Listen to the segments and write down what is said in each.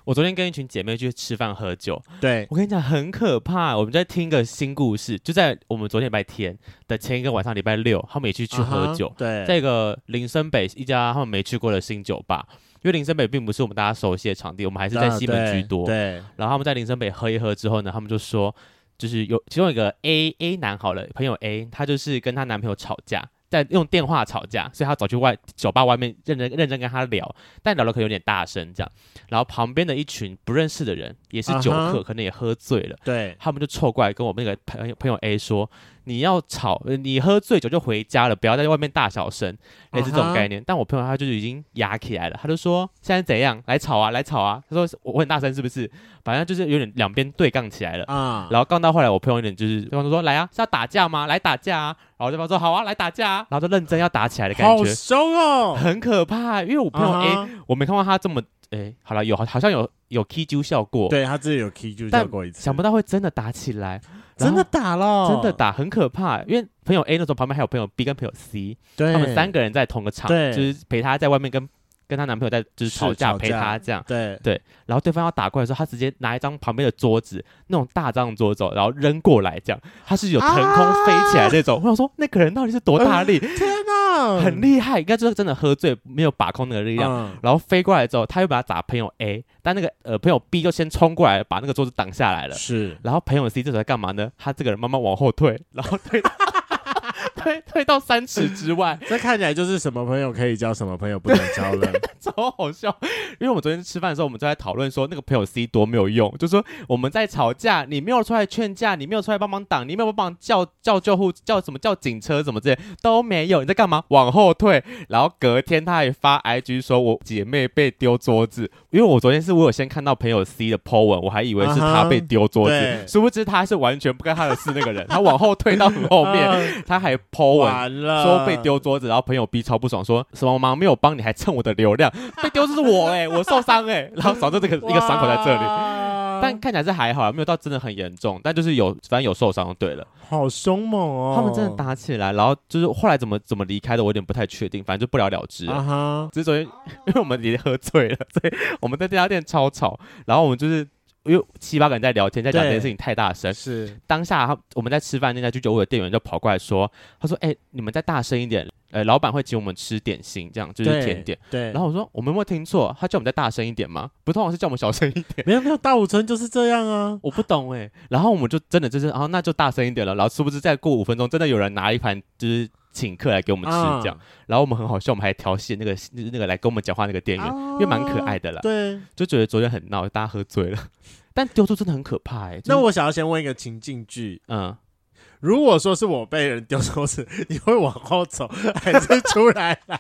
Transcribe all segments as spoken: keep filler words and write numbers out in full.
我昨天跟一群姐妹去吃饭喝酒， 对， 我跟你讲很可怕。我们在听一个新故事，就在我们昨天礼拜天的前一个晚上，礼拜六，他们也去去喝酒， uh-huh, 对， 在一个林森北一家他们没去过的新酒吧。因为林森北并不是我们大家熟悉的场地，我们还是在西门居多。 啊、对, 对， 然后他们在林森北喝一喝之后呢，他们就说，就是有其中一个 A A 男好了，朋友 A， 他就是跟她男朋友吵架。在用电话吵架，所以他走去外酒吧外面认真认真跟他聊，但聊的可能有点大声这样。然后旁边的一群不认识的人，也是酒客， uh-huh, 可能也喝醉了， 对， 他们就凑过来跟我们那个朋友朋友 A 说：“你要吵，你喝醉酒就回家了，不要在外面大小声。”类似这种概念。Uh-huh. 但我朋友他就已经压起来了，他就说：“现在怎样？来吵啊，来吵啊！”他说：“我很大声是不是？”反正就是有点两边对杠起来了。Uh. 然后杠到后来，我朋友有点就是对方就说：“来啊，是要打架吗？来打架啊！”然后对方说：“好啊，来打架啊！”然后就认真要打起来的感觉， 好凶哦， 很可怕。因为我朋友 A，、uh-huh. 我没看过他这么，哎，好了，有好像有有 K 揪效过， 对他自己有 K 揪效过一次， 想不到会真的打起来， 真的打了， 真的打，很可怕。因为朋友 A 那时候旁边还有朋友 B 跟朋友 C， 他们三个人在同个场，就是陪他在外面跟。跟她男朋友在就是吵架，陪她这样， 对对，然后对方要打过来的时候，他直接拿一张旁边的桌子，那种大张桌子，然后扔过来，这样，他是有腾空飞起来那种。啊、我想说，那个人到底是多大力？ 天哪， 很厉害，应该就是真的喝醉，没有把控那个力量。嗯、然后飞过来之后，他又把他打朋友 A， 但那个呃朋友 B 就先冲过来，把那个桌子挡下来了。 是， 然后朋友 C 这时候在干嘛呢？他这个人慢慢往后退，然后退到。退, 退到三尺之外， 这看起来就是什么朋友可以交，什么朋友不能交了， 超好笑。因为我们昨天吃饭的时候，我们就在讨论说那个朋友 C 多没有用，就说我们在吵架，你没有出来劝架，你没有出来帮忙挡，你没有帮忙叫叫救护，叫什么叫警车什么之类都没有，你在干嘛？往后退。然后隔天他还发 I G 说我姐妹被丢桌子，因为我昨天是我有先看到朋友 C 的 po 文，我还以为是他被丢桌子， uh-huh, 殊不知他是完全不干他的事那个人，他往后退到很后面， uh-huh. 他还po 文说被丢桌子，然后朋友 B 超不爽，说什么忙没有帮你，还蹭我的流量，被丢就是我哎、欸，我受伤哎、欸，然后少着这个一个伤口在这里，但看起来是还好，没有到真的很严重，但就是有反正有受伤就对了。 好凶猛哦！ 他们真的打起来，然后就是后来怎么怎么离开的，我有点不太确定，反正就不了了之了。Uh-huh. 只是昨天因为我们已经喝醉了，所以我们在这家店超吵，然后我们就是。因为七八个人在聊天，在讲这件事情太大声，是当下他我们在吃饭，那家居酒屋的店员就跑过来说：“他说，哎、欸，你们再大声一点，呃，老板会请我们吃点心，这样就是甜点。”对。然后我说：“我们有没有听错？他叫我们再大声一点吗？不通常是叫我们小声一点。” 没有没有，大武村就是这样啊， 我不懂哎、欸。然后我们就真的就是，然后那就大声一点了。然后殊不知再过五分钟，真的有人拿一盘就是请客来给我们吃这样。啊、然后我们很好笑，我们还调戏那个那个来跟我们讲话那个店员，啊、因为蛮可爱的啦。对。就觉得昨天很闹，大家喝醉了。但丢桌真的很可怕哎、欸。就是、 那我想要先问一个情境剧，嗯，如果说是我被人丢桌子，你会往后走还是出来啦？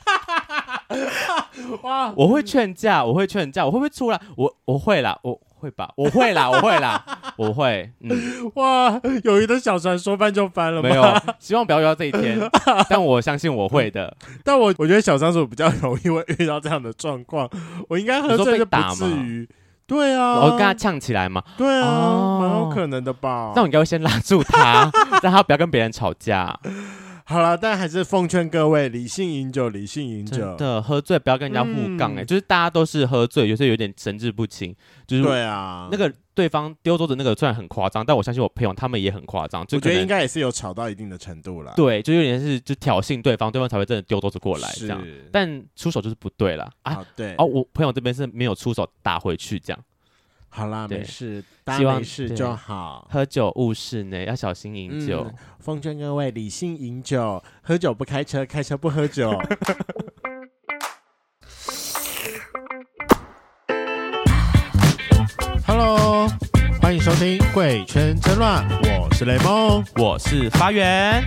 哇，我会劝架，我会劝架，我会不会出来？我我会啦，我会吧，我会啦，我会啦，我会。嗯， 哇，友谊的小船说翻就翻了吗？ 没有，希望不要遇到这一天，但我相信我会的。 但我我觉得小仓鼠比较容易会遇到这样的状况，我应该喝醉就不至于。对啊， 我跟他呛起来嘛。 对啊，蛮、哦、有可能的吧。 那我应该会先拉住他，让他不要跟别人吵架。 好了，但还是奉劝各位理性饮酒，理性饮酒。 真的，喝醉不要跟人家互杠哎、欸嗯，就是大家都是喝醉，有时候有点神志不清。就是对啊， 那个对方丢桌子那个虽然很夸张，但我相信我朋友他们也很夸张。 我觉得应该也是有吵到一定的程度啦。 对，就有点是就挑衅对方，对方才会真的丢桌子过来这样。但出手就是不对啦啊。啊对哦，我朋友这边是没有出手打回去这样。 好啦，没事，大家没事就好。 喝酒误事呢，要小心饮酒。 嗯、奉劝各位理性饮酒，喝酒不开车，开车不喝酒。Hello， 欢迎收听《贵圈争乱》，我是雷梦， 我是发源。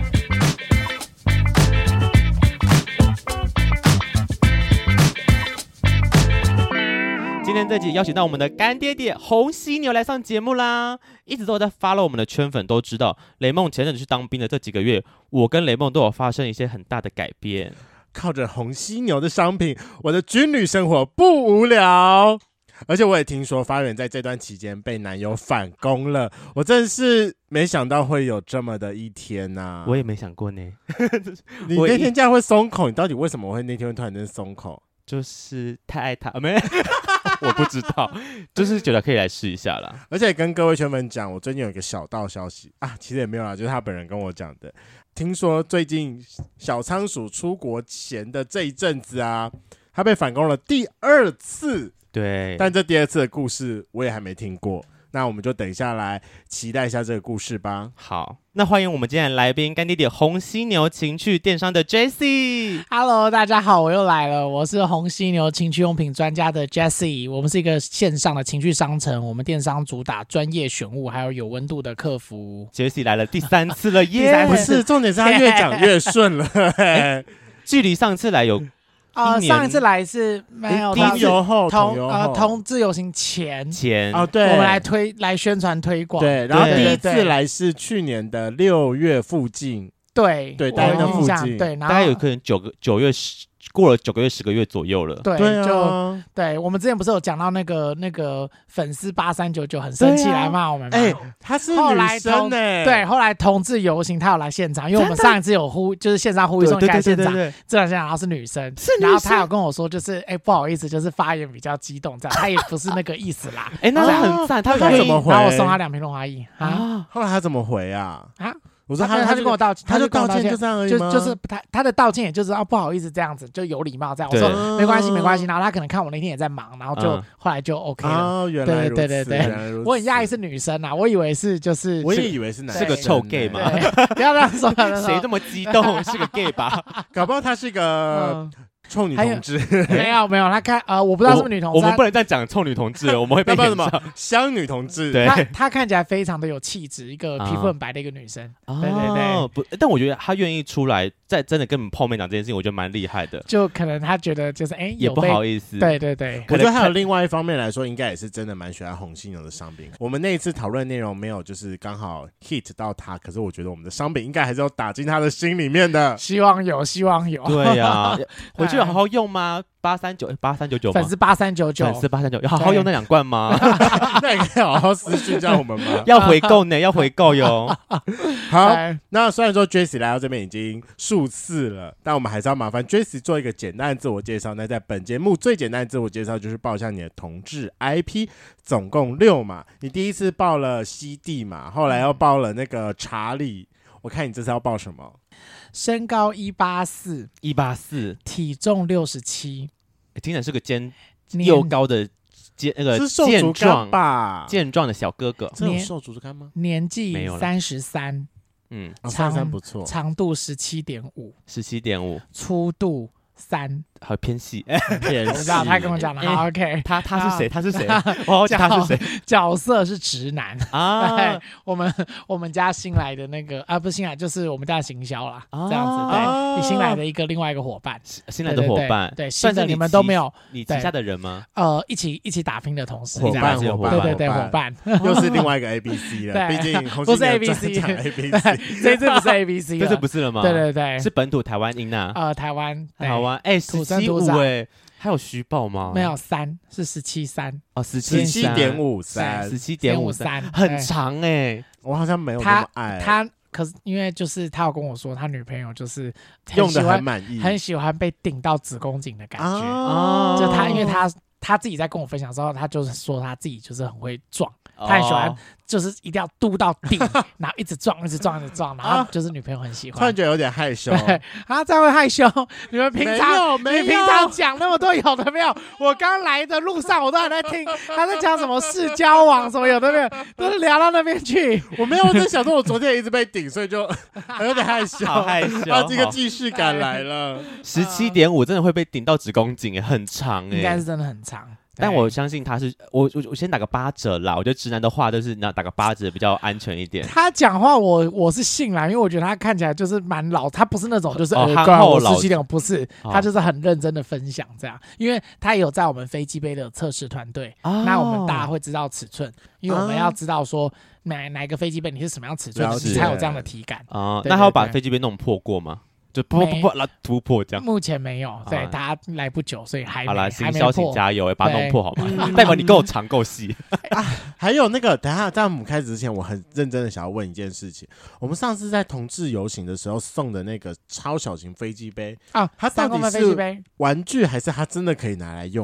今天这集邀请到我们的干爹爹红犀牛来上节目啦！一直都有在 follow 我们的圈粉都知道，雷梦前阵子去当兵的这几个月，我跟雷梦都有发生一些很大的改变。 靠着红犀牛的商品，我的军旅生活不无聊。而且我也听说发源在这段期间被男友反攻了，我真是没想到会有这么的一天啊！ 我也没想过呢。 你那天这样会松口，你到底为什么会那天会突然间松口？ 就是太爱他，没我不知道，就是觉得可以来试一下啦。 而且跟各位圈粉讲，我最近有一个小道消息啊，其实也没有啦，就是他本人跟我讲的。听说最近小仓鼠出国前的这一阵子啊，他被反攻了第二次。 对， 但这第二次的故事我也还没听过。那我们就等一下来期待一下这个故事吧。 好，那欢迎我们今天的来宾干爹爹红犀牛情趣电商的 Jessie。Hello， 大家好，我又来了，我是红犀牛情趣用品专家的 Jessie。我们是一个线上的情趣商城，我们电商主打专业选物，还有有温度的客服。 Jessie 来了第三次了耶！ 不是，重点是他越讲越顺了、欸。 距离上次来有。 呃，上一次来是没有同游后， 同游呃同自由行前前哦，对， 我们来推来宣传推广， 对，然后第一次来是去年的六月附近， 对对，大概那附近， 对，然后大概有可能九个九月十过了九个月十个月左右了， 对， 对啊、 就对我们之前不是有讲到那个那个粉丝八三九九很生气来骂我们吗？ 哎、欸，她是女生哎、欸， 对，后来同志游行她有来现场，因为我们上一次有呼就是线上呼吁说你来现场，这两现场然后是女生， 是女生， 然后她有跟我说就是哎、欸、不好意思，就是发言比较激动这样，她也不是那个意思啦， 哎、欸，那很赞，她怎么回？ 然后我送她两瓶润滑液啊， 后来她怎么回啊？ 啊？ 我说他他就跟我道歉， 他就道歉就这样而已吗？ 就就是他他的道歉也就是啊不好意思这样子，就有礼貌这样。我说没关系没关系，然后他可能看我那天也在忙，然后就、嗯、后来就 OK 了。 哦，原来如此， 对对对对，我很讶异是女生啊，我以为是就是我也以为是男生， 是个臭 gay 嘛。 不要这样说， 谁这么激动？是个 gay 吧？ 搞不好他是个。嗯臭女同志没有没有，他看呃，我不知道是不是女同志， 我们不能再讲臭女同志了，我们会被什么香女同志。 对， 她她看起来非常的有气质，一个皮肤很白的一个女生。 啊、 对对对， 不，但我觉得她愿意出来，在真的跟我们泡面讲这件事情，我觉得蛮厉害的。 就可能她觉得就是哎， 也不好意思。 对对对， 我觉得还有另外一方面来说，应该也是真的蛮喜欢红犀牛的商品。我们那一次讨论内容没有就是刚好 hit 到他，可是我觉得我们的商品应该还是有打进他的心里面的。 希望有，希望有。 对呀、啊，回去有好好用吗？八三九八三九九， 粉丝八三九九， 粉丝八三九，要好好用那两罐吗？ 那也可以好好私讯叫我们吗？ 要回购呢，要回购哟。 好，那虽然说 Jessie 来到这边已经数次了，但我们还是要麻烦 Jessie 做一个简单的自我介绍。那在本节目最简单的自我介绍就是报一下你的同志 I P， 总共六嘛。你第一次报了西蒂嘛，后来又报了那个查理。我看你这次要报什么？ 身高一八四， 一八四， 体重六十七， 听起来是个肩又高的健那个健壮吧， 健壮的小哥哥。 这有瘦竹竿吗？ 年纪三十三， 嗯， 三十三不错， 长度十七点五， 十七点五， 粗度三。 好偏细， 偏细。 我知道他跟我讲的，好 OK。 他他是谁？他是谁？我讲他是谁？ 角色是直男啊。 我们我们家新来的那个啊，不是新来，就是我们家的行销啦，这样子。对，你新来的一个另外一个伙伴， 新来的伙伴， 对，算是你们都没有你旗下的人吗？ 呃，一起一起打拼的同事， 伙伴伙伴， 对对对，伙伴， 又是另外一个 A B C 了。毕竟不是 A B C，A B C， 这次不是 A B C， 这次不是了吗？ 对对对， 是本土台湾音呐。 呃，台湾， 台湾，哎，十七五哎。还有虚报吗？ 没有，三是十七三哦，十七七点五三， 十七点五三， 很长哎、欸。 我好像没有那么爱他。他可是因为就是他有跟我说，他女朋友就是用的很满意， 很喜欢被顶到子宫颈的感觉。 哦， 就他，因为他他自己在跟我分享的时候，他就是说他自己就是很会撞，他很喜欢。就是一定要嘟到底，然后一直撞，一直撞，一直撞，然后就是女朋友很喜欢。 突然觉得有点害羞， 对，啊，这样会害羞。你们平常， 没有， 你平常讲那么多有的没有？我刚来的路上，我都还在听他在讲什么世交往什么有的没有，都是聊到那边去。 我没有我在想说，我昨天也一直被顶，所以就有点害羞， 好害羞。 啊，这个既视感来了。 十七点五真的会被顶到子宫颈，很长哎， 应该是真的很长。 但我相信他是我我我先打个八折啦，我觉得直男的话都是那打个八折比较安全一点。 他讲话我我是信啦，因为我觉得他看起来就是蛮老，他不是那种就是哦呃， 憨厚老十七点不是，他就是很认真的分享这样，因为他也有在我们飞机杯的测试团队， 哦、 那我们大家会知道尺寸，因为我们要知道说哪哪一个飞机杯你是什么样尺寸的，你才有这样的体感啊、呃。那他有把飞机杯弄破过吗？就破破破，然后突破这样。 目前没有，对，他来不久，所以还好啦，行销请加油，把它弄破好吗？ 嗯、 代表你够长够细啊。还有那个，等一下在我们开始之前，我很认真的想要问一件事情：我们上次在同志游行的时候送的那个超小型飞机杯啊， 它到底是玩具还是它真的可以拿来用啊？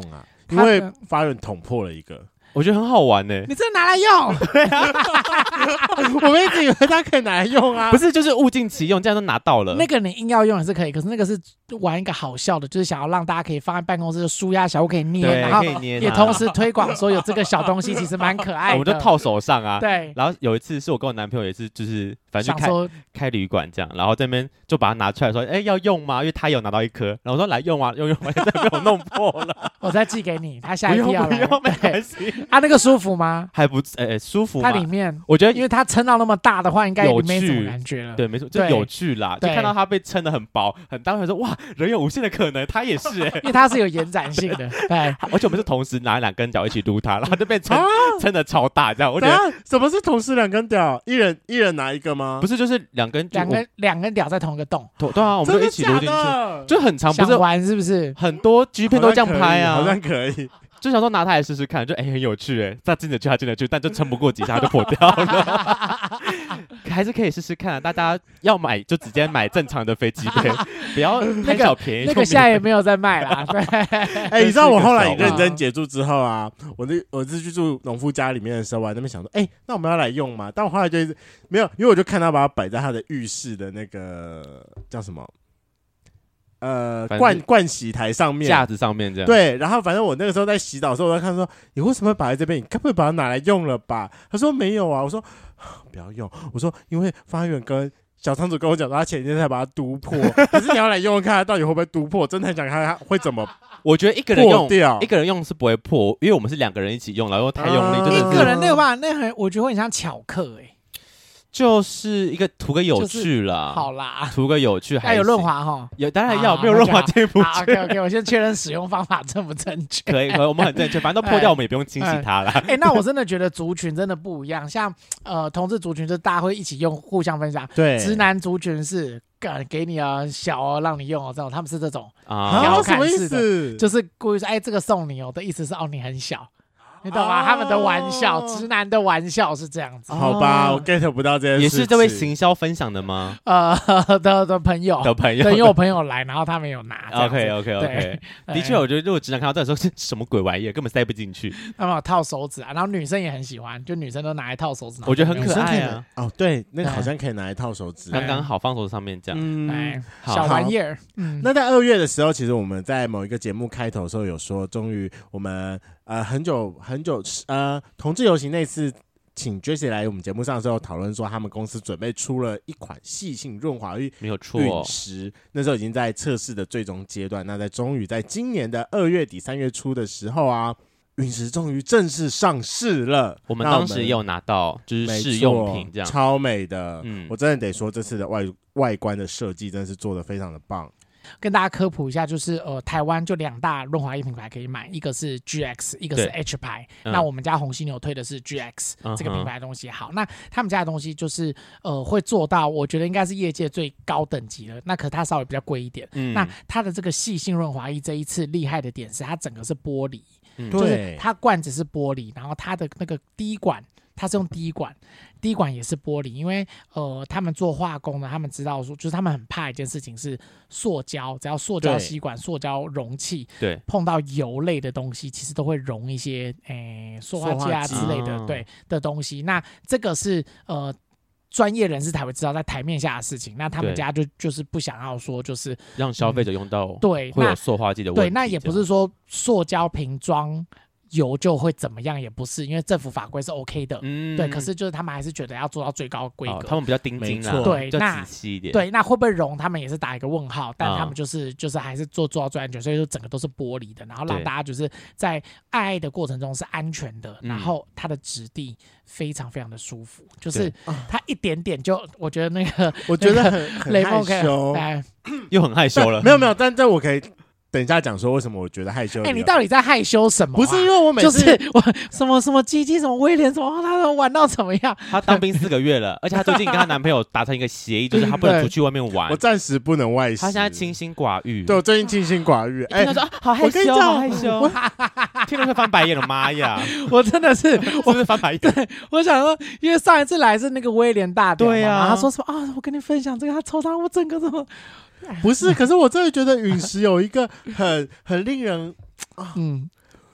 因为发源捅破了一个。 我觉得很好玩呢、欸。 你真的拿来用？ 对啊， 我们一直以为它可以拿来用啊， 不是，就是物尽其用，这样都拿到了。 那个你硬要用也是可以，可是那个是玩一个好笑的，就是想要让大家可以放在办公室的舒压小物可以捏， 对， 然后可以捏也同时推广说有这个小东西其实蛮可爱的。 我们就套手上啊。 对。 然后有一次是我跟我男朋友也是，就是反正就开说开旅馆这样，然后这边就把它拿出来说，哎、欸，要用吗？因为他有拿到一颗，然后我说来用啊，用用，完全被我弄破了。 我再寄给你，他下一批要来。 不用，没关系。 啊，那个舒服吗？ 还不，哎、欸，舒服嘛。 它里面， 我觉得因为它撑到那么大的话，应该也没什么感觉了。 对，没错，就有趣啦。就看到它被撑得很薄很大，会说哇，人有无限的可能，它也是哎、欸， 因为它是有延展性的。对， 而且我们是同时拿两根脚一起撸它，然后就被撑撑得超大，这样。我觉得什么是同时两根屌？一人一人拿一个吗？ 不是，就是两根两根两根屌在同一个洞。 对啊，我们就一起撸进去，就很长，不是玩是不是？ 很多 G 片都这样拍啊， 好像可以。 就想说拿它来试试看，就哎、欸、很有趣哎，他进得去，他进得去，但就撑不过几下就破掉了。还是可以试试看、啊，大家要买就直接买正常的飞机杯，不要贪小便宜。 那个现在也没有在卖啦。对， 哎、欸，你知道我后来认真解住之后啊，我那我是去住农夫家里面的时候，我在那边想说，哎、欸，那我们要来用吗？但我后来就一直没有，因为我就看他把它摆在他的浴室的那个叫什么？呃，盥盥洗台上面， 架子上面这样。 对，然后反正我那个时候在洗澡的时候，我在看说，你为什么会摆在这边？你该不会把它拿来用了吧？他说没有啊。我说不要用。我说因为发源跟小仓主跟我讲，他前天才把它督破，可是你要来用用看，它到底会不会督破？真的很想看它会怎么。 我觉得一个人用掉， 一个人用是不会破，因为我们是两个人一起用，然后太用力，真的是一个人那个吧，那很我觉得会很像巧克哎、欸。 就是一个图个有趣啦， 就是、好啦， 图个有趣还， 还有润滑哈， 有当然要，啊、没有润滑进不去。 OK OK， 我先确认使用方法正不正确。 可以可以，我们很正确，反正都破掉，我们也不用清洗它啦。 哎、欸，那我真的觉得族群真的不一样，像呃同志族群，就大家会一起用，互相分享。 对， 直男族群是给你啊小哦，让你用哦，这种他们是这种啊，什么意思？ 就是故意说，哎、欸，这个送你哦的意思是哦，你很小。你懂吗？他们的玩笑，直男的玩笑是这样子。 好吧，我 get 不到这件事。 也是这位行销分享的吗？ 呃的的朋友的朋友， 对，因为我朋友来，然后他们有拿。 OK OK OK， 的确，我觉得如果直男看到这时候是什么鬼玩意儿，根本塞不进去。 他们有套手指啊，然后女生也很喜欢，就女生都拿来套手指。 我觉得很可爱啊。 哦，对，那个好像可以拿来套手指， 刚刚好放手指上面这样。 嗯，小玩意儿。嗯， 那在二月的时候，其实我们在某一个节目开头的时候有说，终于我们呃很久很久呃。同志游行那次，请 Jessie 来我们节目上的时候讨论说，他们公司准备出了一款细性润滑液， 没有错， 陨石那时候已经在测试的最终阶段。那在终于在今年的二月底三月初的时候啊，陨石终于正式上市了。 我们当时也有拿到，就是试用品这样， 超美的。 嗯， 我真的得说，这次的外外观的设计真的是做得非常的棒。 跟大家科普一下，就是呃，台湾就两大润滑液品牌可以买，一个是 G X， 一个是 H 牌。嗯、那我们家红犀牛推的是 G X、嗯、这个品牌的东西。好，那他们家的东西就是呃，会做到，我觉得应该是业界最高等级了。那可它稍微比较贵一点。嗯、那它的这个细性润滑液这一次厉害的点是，它整个是玻璃，嗯、就是它罐子是玻璃，然后它的那个滴管。它是用滴管，滴管也是玻璃，因为呃，他们做化工的，他们知道说，就是他们很怕一件事情是塑胶，只要塑胶吸管、塑胶容器， 对， 碰到油类的东西，其实都会溶一些诶塑化剂啊之类的，对的东西。那这个是呃。专业人士才会知道在台面下的事情，那他们家就就是不想要说，就是让消费者用到、嗯、 对会有塑化剂的问题。 对，那也不是说塑胶瓶装油就会怎么样，也不是，因为政府法规是 OK 的，嗯，对。可是就是他们还是觉得要做到最高规格、哦， 他们比较盯紧啦， 对， 比较仔细一点。 对，那会不会溶，他们也是打一个问号，但他们就是、嗯、就是还是做做到最安全，所以说整个都是玻璃的，然后让大家就是在爱爱的过程中是安全的，然后它的质地非常非常的舒服，就是它一点点就，我觉得那个我觉得很很害羞， 又很害羞了， 没有没有，但但我可以。等一下讲说为什么我觉得害羞。 哎、欸，你到底在害羞什么、啊？ 不是因为我每次就是我什么什么鸡鸡什么威廉什么，他都玩到怎么样？ 他当兵四个月了，而且他最近跟他男朋友达成一个协议，就是他不能出去外面玩。 我暂时不能外食。 他现在清心寡欲。 对，我最近清心寡欲。 哎、欸，他说、啊、好害羞，好害羞， 听了会翻白眼的，妈呀！ 我真的是， 我是翻白眼。 对，我想说，因为上一次来是那个威廉大屌嘛， 对啊， 他说什么啊？我跟你分享这个，他抽他，我整个怎么？ 不是，可是我真的觉得陨石有一个很很令人啊，嗯，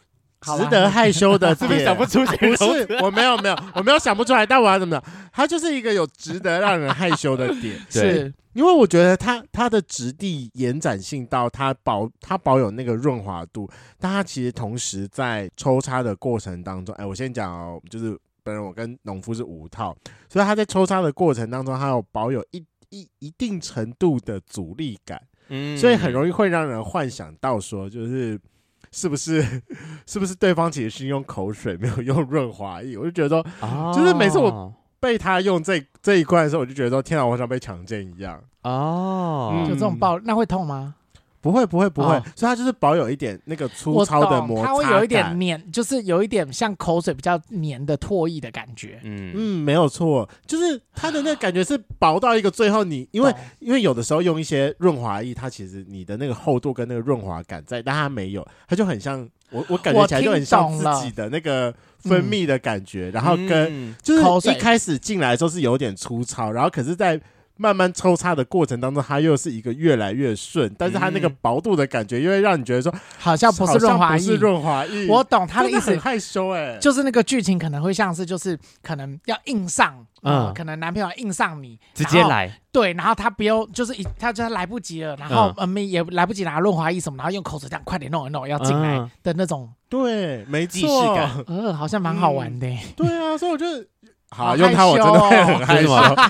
值得害羞的点， 是不是想不出形容词？ 不是，我没有没有，我没有想不出来，但我要怎么样？它就是一个有值得让人害羞的点， 是因为我觉得它它的质地延展性到它保它保有那个润滑度，但它其实同时在抽插的过程当中，哎，我先讲哦，就是本人我跟农夫是五套，所以他在抽插的过程当中，它有保有一一一定程度的阻力感。嗯，所以很容易会让人幻想到说，就是是不是是不是对方其实是用口水没有用润滑液？我就觉得说，哦、就是每次我被他用这这一罐的时候，我就觉得说，天啊，我好像被强奸一样。 哦， 嗯、有这种爆，那会痛吗？ 不会不会不会，哦、所以它就是保有一点那个粗糙的摩擦感， 它会有一点黏，就是有一点像口水比较黏的唾液的感觉。 嗯嗯，没有错，就是它的那个感觉是薄到一个最后你，因为因为有的时候用一些润滑液，它其实你的那个厚度跟那个润滑感在，但它没有，它就很像我我感觉起来就很像自己的那个分泌的感觉，然后跟、嗯、就是一开始进来的时候是有点粗糙，然后可是在慢慢抽插的过程当中，它又是一个越来越顺，但是它那个薄度的感觉，又会让你觉得说好像不是润滑液， 不是润滑液。 我懂他的意思， 很害羞哎、欸， 就是那个剧情可能会像是就是可能要硬上，嗯，呃、可能男朋友硬上你， 直接来， 对，然后他不用，就是一他就来不及了，然后嗯、呃、也来不及拿润滑液什么，然后用口水这样快点弄一弄，要进来的那种， 嗯、对，没错， 呃，好像蛮好玩的、欸嗯。对啊，所以我觉得。好，用它我真的会很害羞。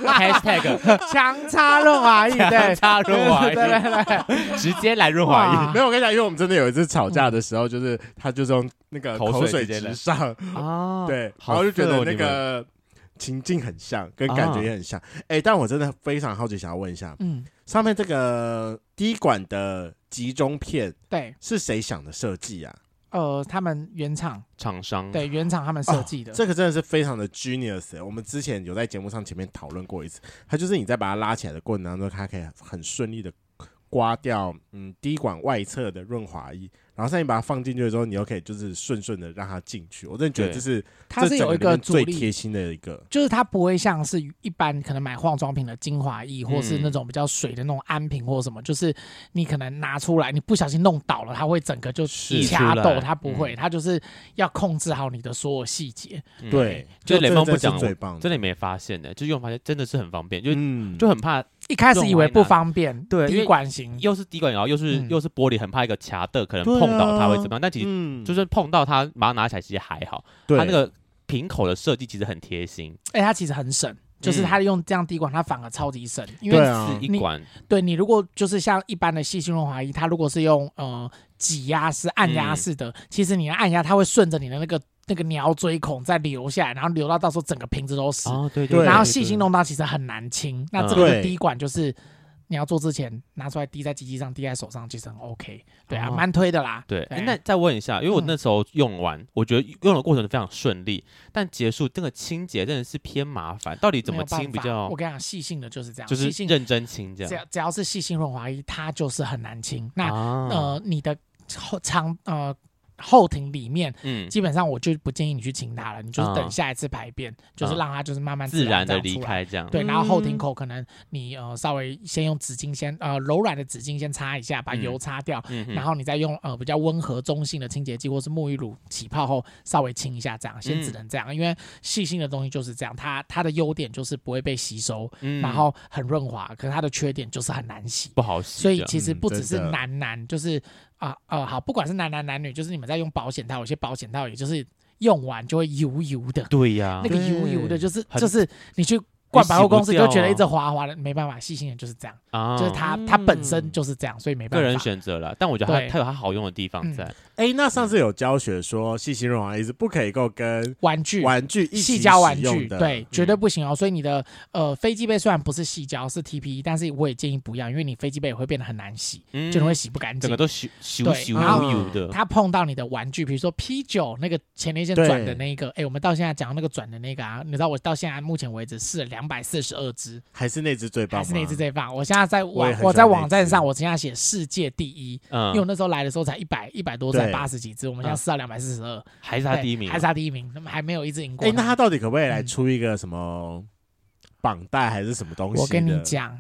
hashtag 强插润滑液，对， 强插润滑液， 对对对， 直接来润滑液。 没有，我跟你讲，因为我们真的有一次吵架的时候，就是他就是用那个口水直上，哦，对，然后就觉得那个情境很像，跟感觉也很像。哎，但我真的非常好奇，想要问一下，嗯，上面这个滴管的集中片， 对， 是谁想的设计啊？ 呃，他们原厂厂商对原厂他们设计的、 哦，这个真的是非常的 genius、欸。我们之前有在节目上前面讨论过一次，它就是你在把它拉起来的过程当中，它可以很顺利的刮掉嗯滴管外侧的润滑液，然后再你把它放进去的时候，你又可以就是顺顺的让它进去。我真的觉得这是它是有一个最贴心的一个， 就是它不会像是一般可能买化妆品的精华液，或是那种比较水的那种安瓶或什么，嗯、就是你可能拿出来，你不小心弄倒了，它会整个就掐抖，它不会，嗯、它就是要控制好你的所有细节。 嗯、对， 就雷锋不讲，真的没发现的，就用发现真的是很方便，就、嗯、就很怕。 一开始以为不方便， 对， 滴管型又是滴管，然后又是、嗯、又是玻璃，很怕一个卡的可能碰到它会怎么样，啊、但其实、嗯、就是碰到它，把它拿起来其实还好。它那个瓶口的设计其实很贴心， 哎、欸，它其实很省。就是它用这样滴管，它反而超级省，因为是一管。 对你如果就是像一般的细性润滑液，它如果是用呃挤压式、按压式的，嗯、其实你的按压它会顺着你的那个那个鸟嘴孔再流下来，然后流到到时候整个瓶子都是。 哦，对 对, 對。 然后细心弄到其实很难清，那这个滴管就是。你要做之前拿出来滴在机器上，滴在手上，其实很 OK， 对啊，蛮、哦、推的啦。 对，欸、那再问一下，因为我那时候用完，嗯、我觉得用的过程非常顺利，但结束这个清洁真的是偏麻烦，到底怎么清比较？ 我跟你讲，细性的就是这样， 就是认真清这样。 只要只要是细性润滑液，它就是很难清。那、啊、呃，你的长呃。后庭里面，嗯，基本上我就不建议你去清它了，你就是等下一次排便，嗯、就是让它就是慢慢自然的离开这样。 对，然后后庭口可能你呃稍微先用纸巾先呃柔软的纸巾先擦一下，把油擦掉，嗯、然后你再用呃比较温和中性的清洁剂或是沐浴乳起泡后稍微清一下，这样先只能这样，嗯、因为细心的东西就是这样，它它的优点就是不会被吸收，嗯、然后很润滑，可是它的缺点就是很难洗， 不好洗。 所以其实不只是男男，就是啊呃好，不管是男男男女，就是你们在用保险套，有些保险套也就是用完就会油油的。 对呀、啊， 那个油油的，就是就是你去逛百货公司就觉得一直滑滑的，没办法，细心人就是这样，啊、就是它它本身就是这样，所以没办法。 个人选择了，但我觉得它它有它好用的地方在。 哎、嗯欸，那上次有教学说，细心润滑液是不可以够跟玩具玩具一起细胶玩具， 的对，绝对不行哦。所以你的呃飞机杯虽然不是细胶，是 T P E， 但是我也建议不要，因为你飞机杯也会变得很难洗，嗯、就会洗不干净， 整个都咻咻咻油的。 它碰到你的玩具，比如说 P 九 那个前列腺转的那个，哎、欸，我们到现在讲那个转的那个啊，你知道我到现在目前为止试了两百四十二只。 还是那只最棒吗？ 还是那只最棒。我现在在网，我, 我在网站上，我现在写世界第一，嗯、因为我那时候来的时候才一百一百多，才八十几只，我们现在试到两百四十二， 还是他第一名， 还是他第一名，那么还没有一只赢过。 哎、欸，那他到底可不可以来出一个什么绑带还是什么东西？ 我跟你讲，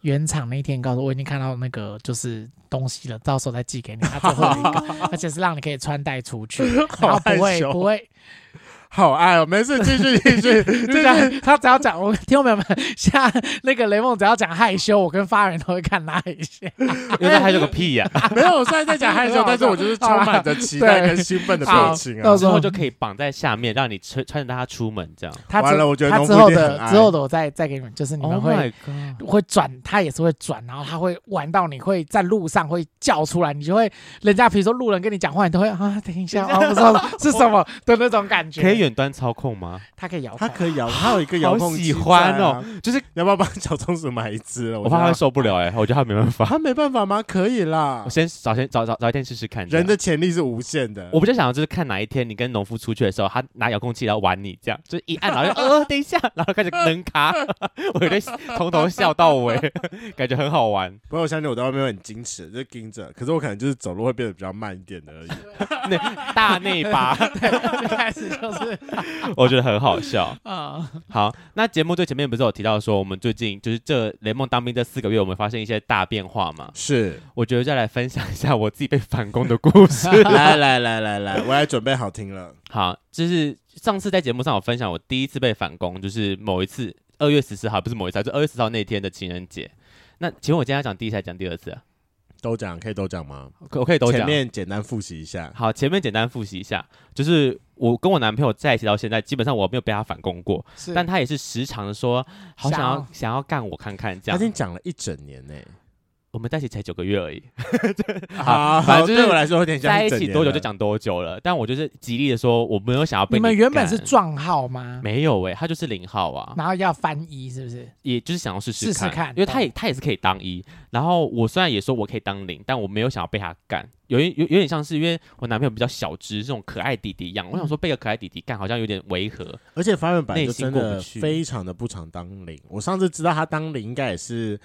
原厂那一天告诉我，我已经看到那个就是东西了，到时候再寄给你。它最后一个，而且是让你可以穿戴出去，然后不会不会。 好爱哦，没事，继续继续， 就这样。他只要讲，我听众朋友们，像那个雷梦只要讲害羞，我跟发源都会看他一下。 因为害羞个屁呀、 啊！没有，我虽然在讲害羞，但是我就是充满着期待跟兴奋的表情啊。 到时候就可以绑在下面，让你穿穿着它出门，这样。 他完了，我觉得他之后的之后的我再再给你们，就是你们会、oh、会转，他也是会转，然后他会玩到你会在路上会叫出来，你就会人家比如说路人跟你讲话，你都会啊等一下啊不知道是什么的那种感觉。 可以远端操控吗？ 它可以遥控， 它可以遥控，它有一个遥控器、啊。 好喜欢哦，就是要不要帮小松鼠买一只了？ 我怕它会受不了哎、欸，我觉得它没办法。 它没办法吗？可以啦， 我先找先找找找一天试试看。 人的潜力是无限的。 我比较想要就是看哪一天你跟农夫出去的时候，他拿遥控器来玩你，这样就是一按，然后就呃等一下，然后开始能卡，我有点从头笑到尾，感觉很好玩。 不过我相信我在外面会很矜持，就盯着，可是我可能就是走路会变得比较慢一点的而已。 那大内八， 对，开始就是， 我觉得很好笑。 啊、 嗯，好，那节目最前面不是有提到说，我们最近就是这雷梦当兵这四个月，我们发现一些大变化嘛？ 是， 我觉得再来分享一下我自己被反攻的故事。 来来来来来，我来准备好听了。 好，就是上次在节目上有分享我第一次被反攻，就是某一次二月十四号，不是某一次，就二月十四号那天的情人节。那请问我今天要讲第一次还是讲第二次啊？ 都讲，可以都讲吗？ 我可以都讲。 前面简单复习一下。 好，前面简单复习一下，就是我跟我男朋友在一起到现在，基本上我没有被他反攻过，但他也是时常的说，好想要想要, 想要干我看看这样。 他已经讲了一整年呢、欸。 我们在一起才九个月而已， 好，反正就是对我来说有点像在一起多久就讲多久了。但我就是极力的说，我没有想要被你。 你们原本是撞号吗？ 没有哎、欸，他就是零号啊。 然后要翻一是不是？ 也就是想要试试看， 试试看， 因为他也他也是可以当一。然后我虽然也说我可以当零，但我没有想要被他干。有有有点像是因为我男朋友比较小只，这种可爱弟弟一样。我想说被个可爱弟弟干好像有点违和。 而且发源本来就真的非常的不常当零。我上次知道他当零应该也是。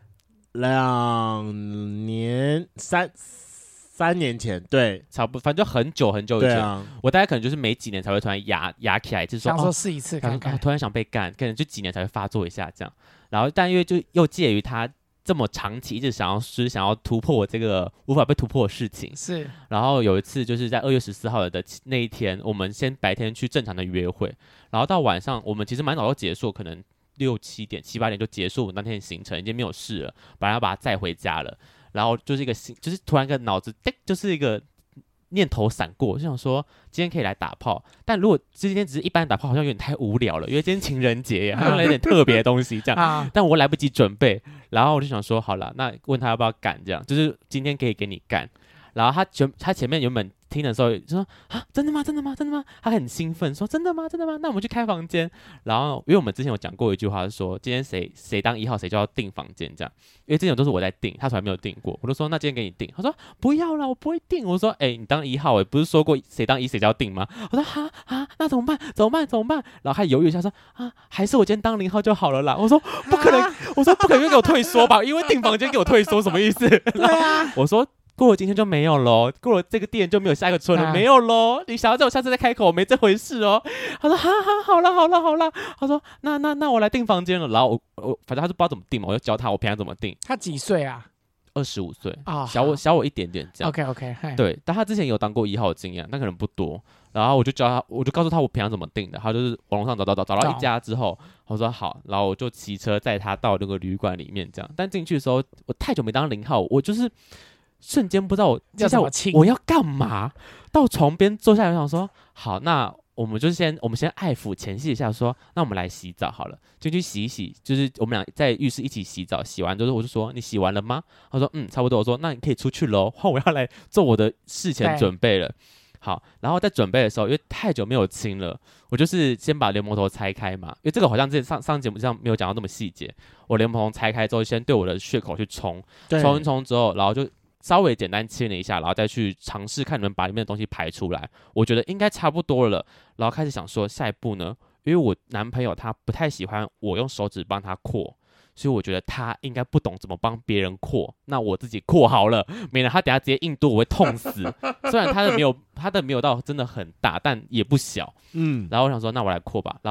两年三三年前，对， 差不多，反正就很久很久以前。 啊、 我大概可能就是每几年才会突然压压起来，就是说想说试一次看看、 哦，突然想被干，可能就几年才会发作一下这样。然后，但因为就又介于他这么长期一直想要是想要突破我这个无法被突破的事情， 是。 然后有一次就是在二月十四号的那一天，我们先白天去正常的约会，然后到晚上我们其实蛮早就结束，可能。六七点、七八点就结束我那天的行程，已经没有事了，本来要把他载回家了，然后就是一个，就是突然一个脑子，就是一个念头闪过，就想說今天可以来打炮，但如果今天只是一般打炮，好像有点太无聊了，因為今天情人節耶，好像有點特別的東西這樣，但我來不及準備，然後我就想說好了，那問他要不要幹，這樣就是今天可以給你幹，然後他全他前面原本聽的時候就說啊真的嗎真的嗎真的嗎，他很興奮說真的嗎真的嗎，那我們去開房間，然後因為我們之前有講過一句話是說今天誰誰當一號誰就要訂房間這樣，因為之前都是我在訂，他從來沒有訂過，我就說那今天給你訂，他說不要啦我不會訂，我說哎、欸、你當一號哎不是說過誰當一誰就要訂嗎，我說哈哈那怎麼辦怎麼辦怎麼辦，然後他猶豫一下說啊還是我今天當零號就好了啦，我說不可能、啊、我說不可能給我退縮吧，因為訂房間給我退縮什麼意思， 對啊我說過了今天就沒有咯，過了這個店就沒有下一個村了、啊、沒有咯，你想要叫我下次再開口沒這回事哦，他說哈哈好了好了好了，他說那那那我來訂房間了，然後我我反正他就不知道怎麼訂嘛，我就教他我平常怎麼訂。 他幾歲啊？ 二十五歲、 哦、 小我小我一點點這樣。 OK OK 對，但他之前有當過一號的經驗，但可能不多，然後我就教他，我就告訴他我平常怎麼訂的，他就是網絡上找找找找到一家之後，我說好，然後我就騎車載他到那個旅館裡面這樣，但進去的時候我太久沒當零號，我就是瞬間不知道我接下來 我, 我要幹嘛，到床邊坐下來我想說好，那我們就先我們先愛撫前戲一下說，說那我們來洗澡好了，進去洗一洗，就是我們倆在浴室一起洗澡，洗完之後我就說你洗完了嗎？他說嗯差不多，我說那你可以出去咯，換我要來做我的事前準備了。好，然後在準備的時候因為太久沒有親了，我就是先把蓮蓬頭拆開嘛，因為這個好像之前上上節目上沒有講到那麼細節，我蓮蓬頭拆開之後先對我的穴口去沖，沖一沖之後然後就稍微簡單親了一下，然後再去嘗試看你們把裡面的東西排出來，我覺得應該差不多了，然後開始想說下一步呢，因為我男朋友他不太喜歡我用手指幫他擴，所以我覺得他應該不懂怎麼幫別人擴，那我自己擴好了，免得他等下直接硬多我會痛死。雖然他的沒有他的沒有到真的很大，但也不小，嗯，然後我想說那我來擴吧，然後呢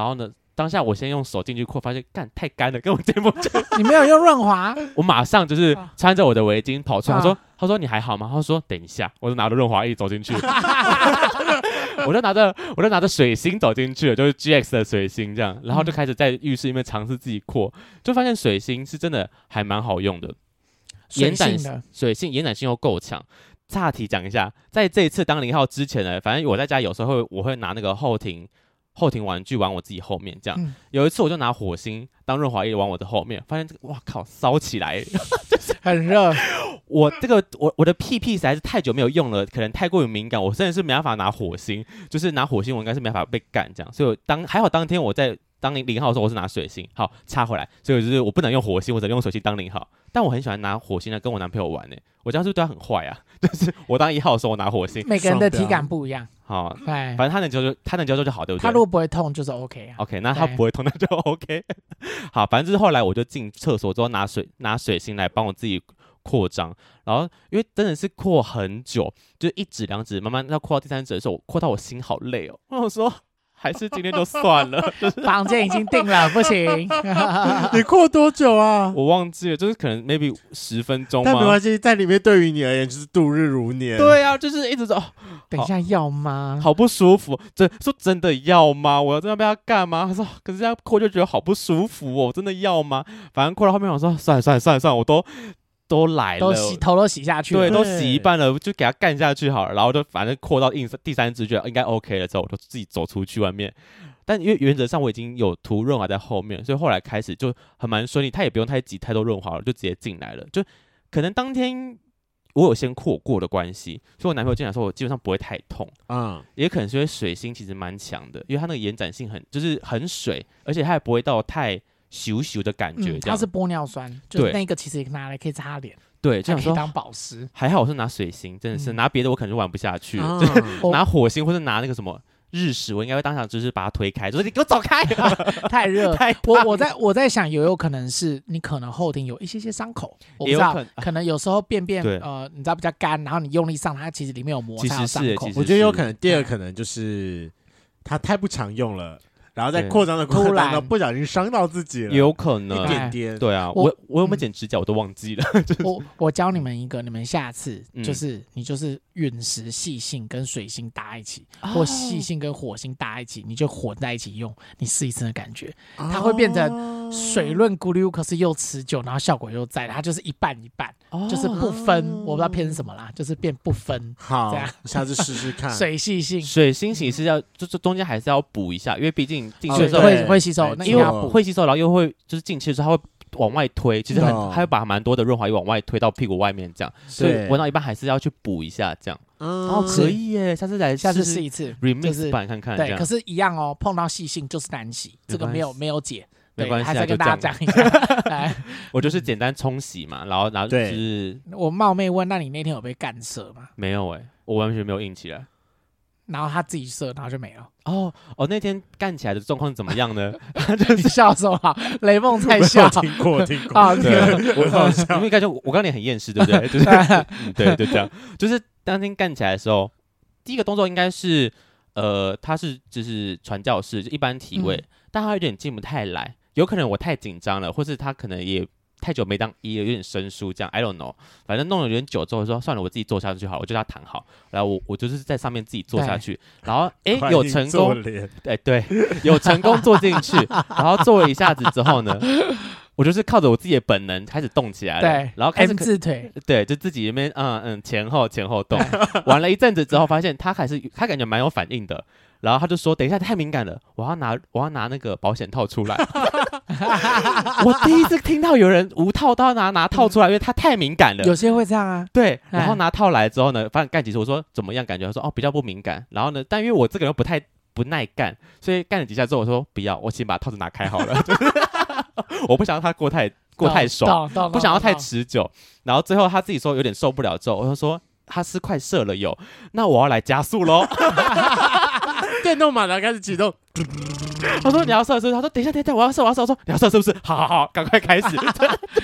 当下我先用手进去扩，发现干太干了，根本进不去。 你没有用润滑？ 我马上就是穿着我的围巾跑出来， 啊、 他说他说你还好吗？他说等一下，我就拿着润滑液走进去。我就拿着我就拿着水星走进去了，就是 G X 的水星这样，然后就开始在浴室里面尝试自己扩，就发现水星是真的还蛮好用的，延展水星延展性又够强。岔题讲一下，在这一次当零号之前呢，反正我在家有时候会我会拿那个后庭后庭玩具玩我自己后面这样、嗯、有一次我就拿火星当润滑液玩我的后面，发现这个哇靠烧起来就是很热。 我这个我我的屁屁实在是太久没有用了，可能太过于敏感，我真的是没办法拿火星，就是拿火星我应该是没办法被干这样，所以我当还好当天我在当零号的时候我是拿水星，好插回来，所以就是我不能用火星，我只能用水星当零号。但我很喜欢拿火星来跟我男朋友玩呢、欸，我这样是不是对他很坏啊？就是我当一号的时候我拿火星， 每个人的体感不一样。 好，反正他能接受，他能接受就好，对不对？ 他如果不会痛就是 OK 啊。 OK， 那他不会痛那就 OK。好，反正就是后来我就进厕所之后拿水拿水星来帮我自己扩张，然后因为真的是扩很久，就是一指两指，慢慢要扩到第三指的时候，我扩到我心好累哦。我说还是今天就算了，就是房间已经定了，不行。 你扩多久啊？ 我忘记了，就是可能 maybe 十分钟吗？ 但没关系，在里面对于你而言就是度日如年。 对啊，就是一直说，哦、 等一下要吗？ 好不舒服。真说真的要吗？我要真的被他干吗？他说，可是这样扩就觉得好不舒服哦，真的要吗？反正扩到后面我说，算了算了算了算了，我都。都来了， 都洗头都洗下去了， 对，都洗一半了，就给他干下去好了。然后就反正扩到第三支，觉得应该 OK 了之后，我就自己走出去外面。但因为原则上我已经有涂润滑在后面，所以后来开始就很蛮顺利，他也不用太挤太多润滑了，就直接进来了。就可能当天我有先扩过的关系，所以我男朋友进来的时候，我基本上不会太痛。嗯，也可能是因为水星其实蛮强的，因为它那个延展性很就是很水，而且它也不会到太。咻咻的感觉、嗯， 它是玻尿酸，就是那个其实也拿来可以擦脸， 对， 就可以当保湿。 还好我是拿水星，真的是、嗯、拿别的我可能就玩不下去了，嗯、就是拿火星或者拿那个什么日食，我应该会当场就是把它推开，就是你给我走开， 太热。我我在我在想，有有可能是你可能后庭有一些些伤口，我不知道，可能, 可能有时候便便呃，你知道比较干，然后你用力上，它其实里面有摩擦伤口。 我觉得有可能，第二可能就是它太不常用了。然后在扩张的过程当中不小心伤到自己了， 有可能一点点。 对啊，我我有没有剪指甲我都忘记了。就是、 我我教你们一个，你们下次就是、嗯、你就是陨石细性跟水星搭一起，哦、或细性跟火星搭一起，你就混在一起用，你试一次的感觉，哦、它会变成水润咕溜，可是又持久，然后效果又在，它就是一半一半，哦、就是不分，我不知道偏什么啦，就是变不分。 好， 这样下次试试看。 水细性， 水星其实要就是中间还是要补一下，因为毕竟。进去的时候、哦、会会吸收，那因为会吸收，然后又会就是进去的时候，它会往外推，其实很， 哦、 它会把蛮多的润滑液往外推到屁股外面，这样，所以闻到一半还是要去补一下，这样。 嗯、 哦，可以耶，下次来下次试一次 remix 版看看。 对，可是一样哦，碰到细性就是难洗，这个没有没有解。 没关系、啊， 还是跟大家讲一下。 我就是简单冲洗嘛，然后然后就是我冒昧问，那你那天有被干涉吗？ 没有哎，我完全没有硬起来。 然后他自己射，然后就没了。 哦哦，那天干起来的状况怎么样呢？ 你笑什么？雷梦在笑。 听过听过。啊， 对，我好笑。因为感觉我刚才很厌世，对不对？就是嗯，对，就这样。就是当天干起来的时候，第一个动作应该是呃，他是就是传教士，就一般体位，嗯、但他有点进不太来，有可能我太紧张了，或是他可能也。太久没当一，有点生疏，这样 I don't know， 反正弄了有点久之后说算了，我自己坐下去就好，我就要躺好，然后我我就是在上面自己坐下去，然后哎有成功，哎对，有成功坐进去，然后坐了一下子之后呢，我就是靠着我自己的本能开始动起来了， 对， 然后开始 M 字腿， 对，就自己那边嗯嗯前后前后动，玩了一阵子之后，发现他还是他感觉蛮有反应的。然后他就说：“等一下，太敏感了，我要拿我要拿那个保险套出来。”我第一次听到有人无套都要拿拿套出来，因为他太敏感了。 有些会这样啊。 对，然后拿套来之后呢，反正干几次，我说怎么样感觉？他说哦比较不敏感。然后呢，但因为我这个人不太不耐干，所以干了几下之后，我说不要，我先把套子拿开好了。我不想让他过太过太爽，不想要太持久。然后最后他自己说有点受不了之后，我就说他是快射了有，那我要来加速喽。 电动马达开始启动， 他说你要射是不是？他说等一下等一下我要射我要射，我说你要射是不是？好好好，赶快开始。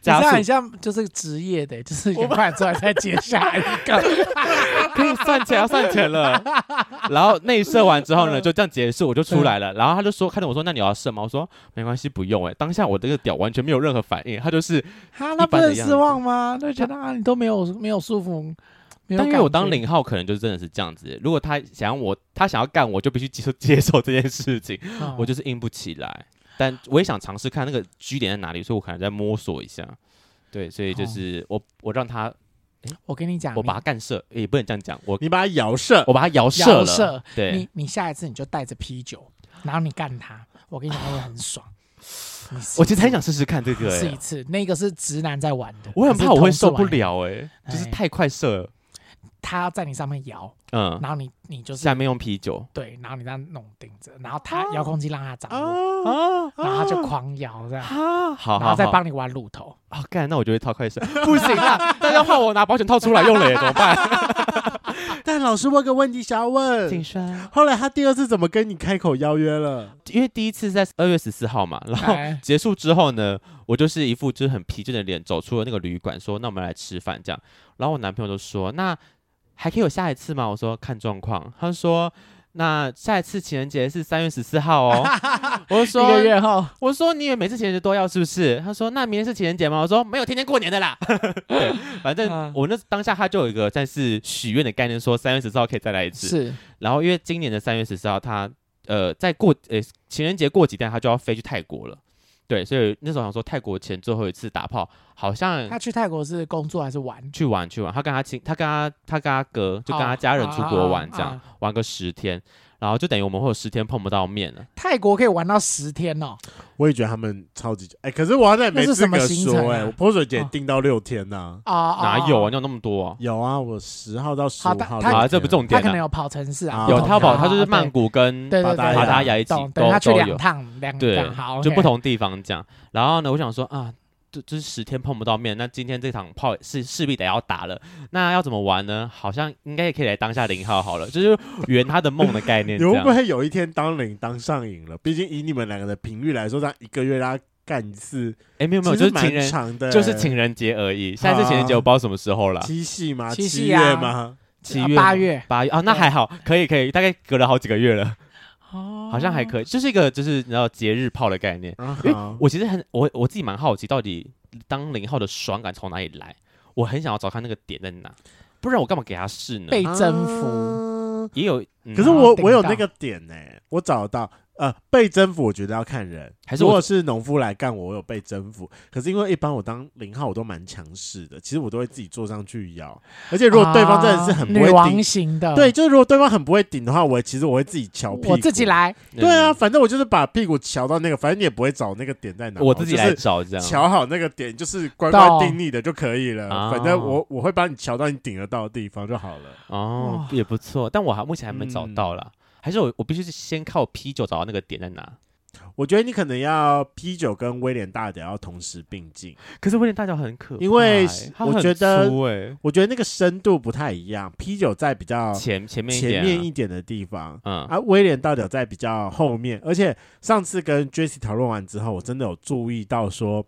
加速， 很像就是职业的，就是赶快出来再接下一个， 可以算钱要算钱了。然后内射完之后呢，就这样结束，我就出来了。然后他就说，看着我说：“那你要射吗？”我说：“没关系，不用。”哎，当下我这个屌完全没有任何反应，他就是哈，那不能失望吗？就觉得啊，你都没有没有束缚。 但因为我当零号，可能就真的是这样子。如果他想要我，他想要干我，就必须接受接受这件事情，哦、我就是硬不起来。但我也想尝试看那个G点在哪里，所以我可能再摸索一下。对，所以就是我、哦、我让他， 我跟你讲， 我把他干射，也不能这样讲，我你把他摇射， 我把他摇射了。 射对， 你你下一次你就带着啤酒，然后你干他，我跟你讲，他会很爽。 我其实很想试试看这个、欸， 试一次，那个是直男在玩的， 我很怕我会受不了、欸，哎，就是太快射了。 他在你上面摇， 嗯， 然后你你就是下面用啤酒， 对，然后你这样弄顶着，然后他遥控器让他掌握， 啊， 然后他就狂摇这样， 啊，好， 然后再帮你玩乳头。 哦，干，那我就会套快射，不行啊，那要换我拿保险套出来用了耶，怎么办？ 但老师问个问题想要问， 请说。 后来他第二次怎么跟你开口邀约了？ 因为第一次是在二月十四号嘛，然后结束之后呢，我就是一副就是很疲倦的脸走出了那个旅馆，说那我们来吃饭这样。然后我男朋友就说那还可以有下一次吗？我说看状况。他说那下一次情人节是三月十四号哦。我就说一个月后。 我说你以为每次情人节都要是不是？他说那明天是情人节吗？我说没有，天天过年的啦。对，反正我那当下他就有一个算是许愿的概念，说三月十四号可以再来一次。 是。然后因为今年的三月十四号他呃在过呃情人节过几天他就要飞去泰国了。对，所以那时候想说泰国前最后一次打炮，好像他去泰国是工作还是玩？ 去玩去玩，他跟他亲，他跟他他跟他哥，就跟他家人出国玩，这样、哦啊啊、玩个十天，然后就等于我们会有十天碰不到面了。 泰国可以玩到十天哦， 我也觉得他们超级哎、欸，可是我好像也没资格说哎、欸，我泼水节订到六天呐、 啊，啊哪有啊？你有那么多啊？ 有啊，我十号到十五号啊，这不重点、啊， 他可能有跑城市啊， 有他跑，他就是曼谷跟巴达雅一起都他去两趟，两对， 好， 就不同地方这样。然后呢，我想说啊。就就是十天碰不到面，那今天这场炮是势必得要打了。那要怎么玩呢？好像应该也可以来当下零号好了，就是圆他的梦的概念。 你会不会有一天当零当上瘾了？毕竟以你们两个的频率来说，这样一个月大家干一次， 哎、欸，没有没有，就是情人长的， 就是情人节而已。下一次情人节我不知道什么时候了， 七夕吗？ 七夕啊，月吗？ 七月、 八月、 八月啊，那还好，可以可以，大概隔了好几个月了。哦，好像还可以，就是一个就是你知道节日炮的概念。Uh huh. 因为我其实很我我自己蛮好奇，到底当零号的爽感从哪里来？我很想要找看那个点在哪，不然我干嘛给他试呢？ 被征服、 啊、 也有，嗯、 可是我我有那个点呢、欸，我找到。呃，被征服我觉得要看人， 还是如果是农夫来干我，我有被征服。可是因为一般我当零号我都蛮强势的，其实我都会自己坐上去摇。而且如果对方真的是很不会顶、 啊、女王型的， 对，就是如果对方很不会顶的话，我其实我会自己瞧屁股， 我自己来。 对啊，反正我就是把屁股瞧到那个，反正你也不会找那个点在哪， 我自己来找这样， 瞧好那个点就是乖乖定你的就可以了。 哦、 反正我我会把你瞧到你顶得到的地方就好了。 哦，也不错，但我还目前还没找到啦。嗯，还是我我必须是先靠啤酒找到那个点在哪？ 我觉得你可能要啤酒跟威廉大屌要同时并进。 可是威廉大屌很可怕、欸， 因为我觉得， 欸、 我觉得那个深度不太一样。啤酒在比较前前面、啊、 前面一点的地方， 嗯啊，威廉大屌在比较后面。而且上次跟 Jessie 讨论完之后，我真的有注意到说，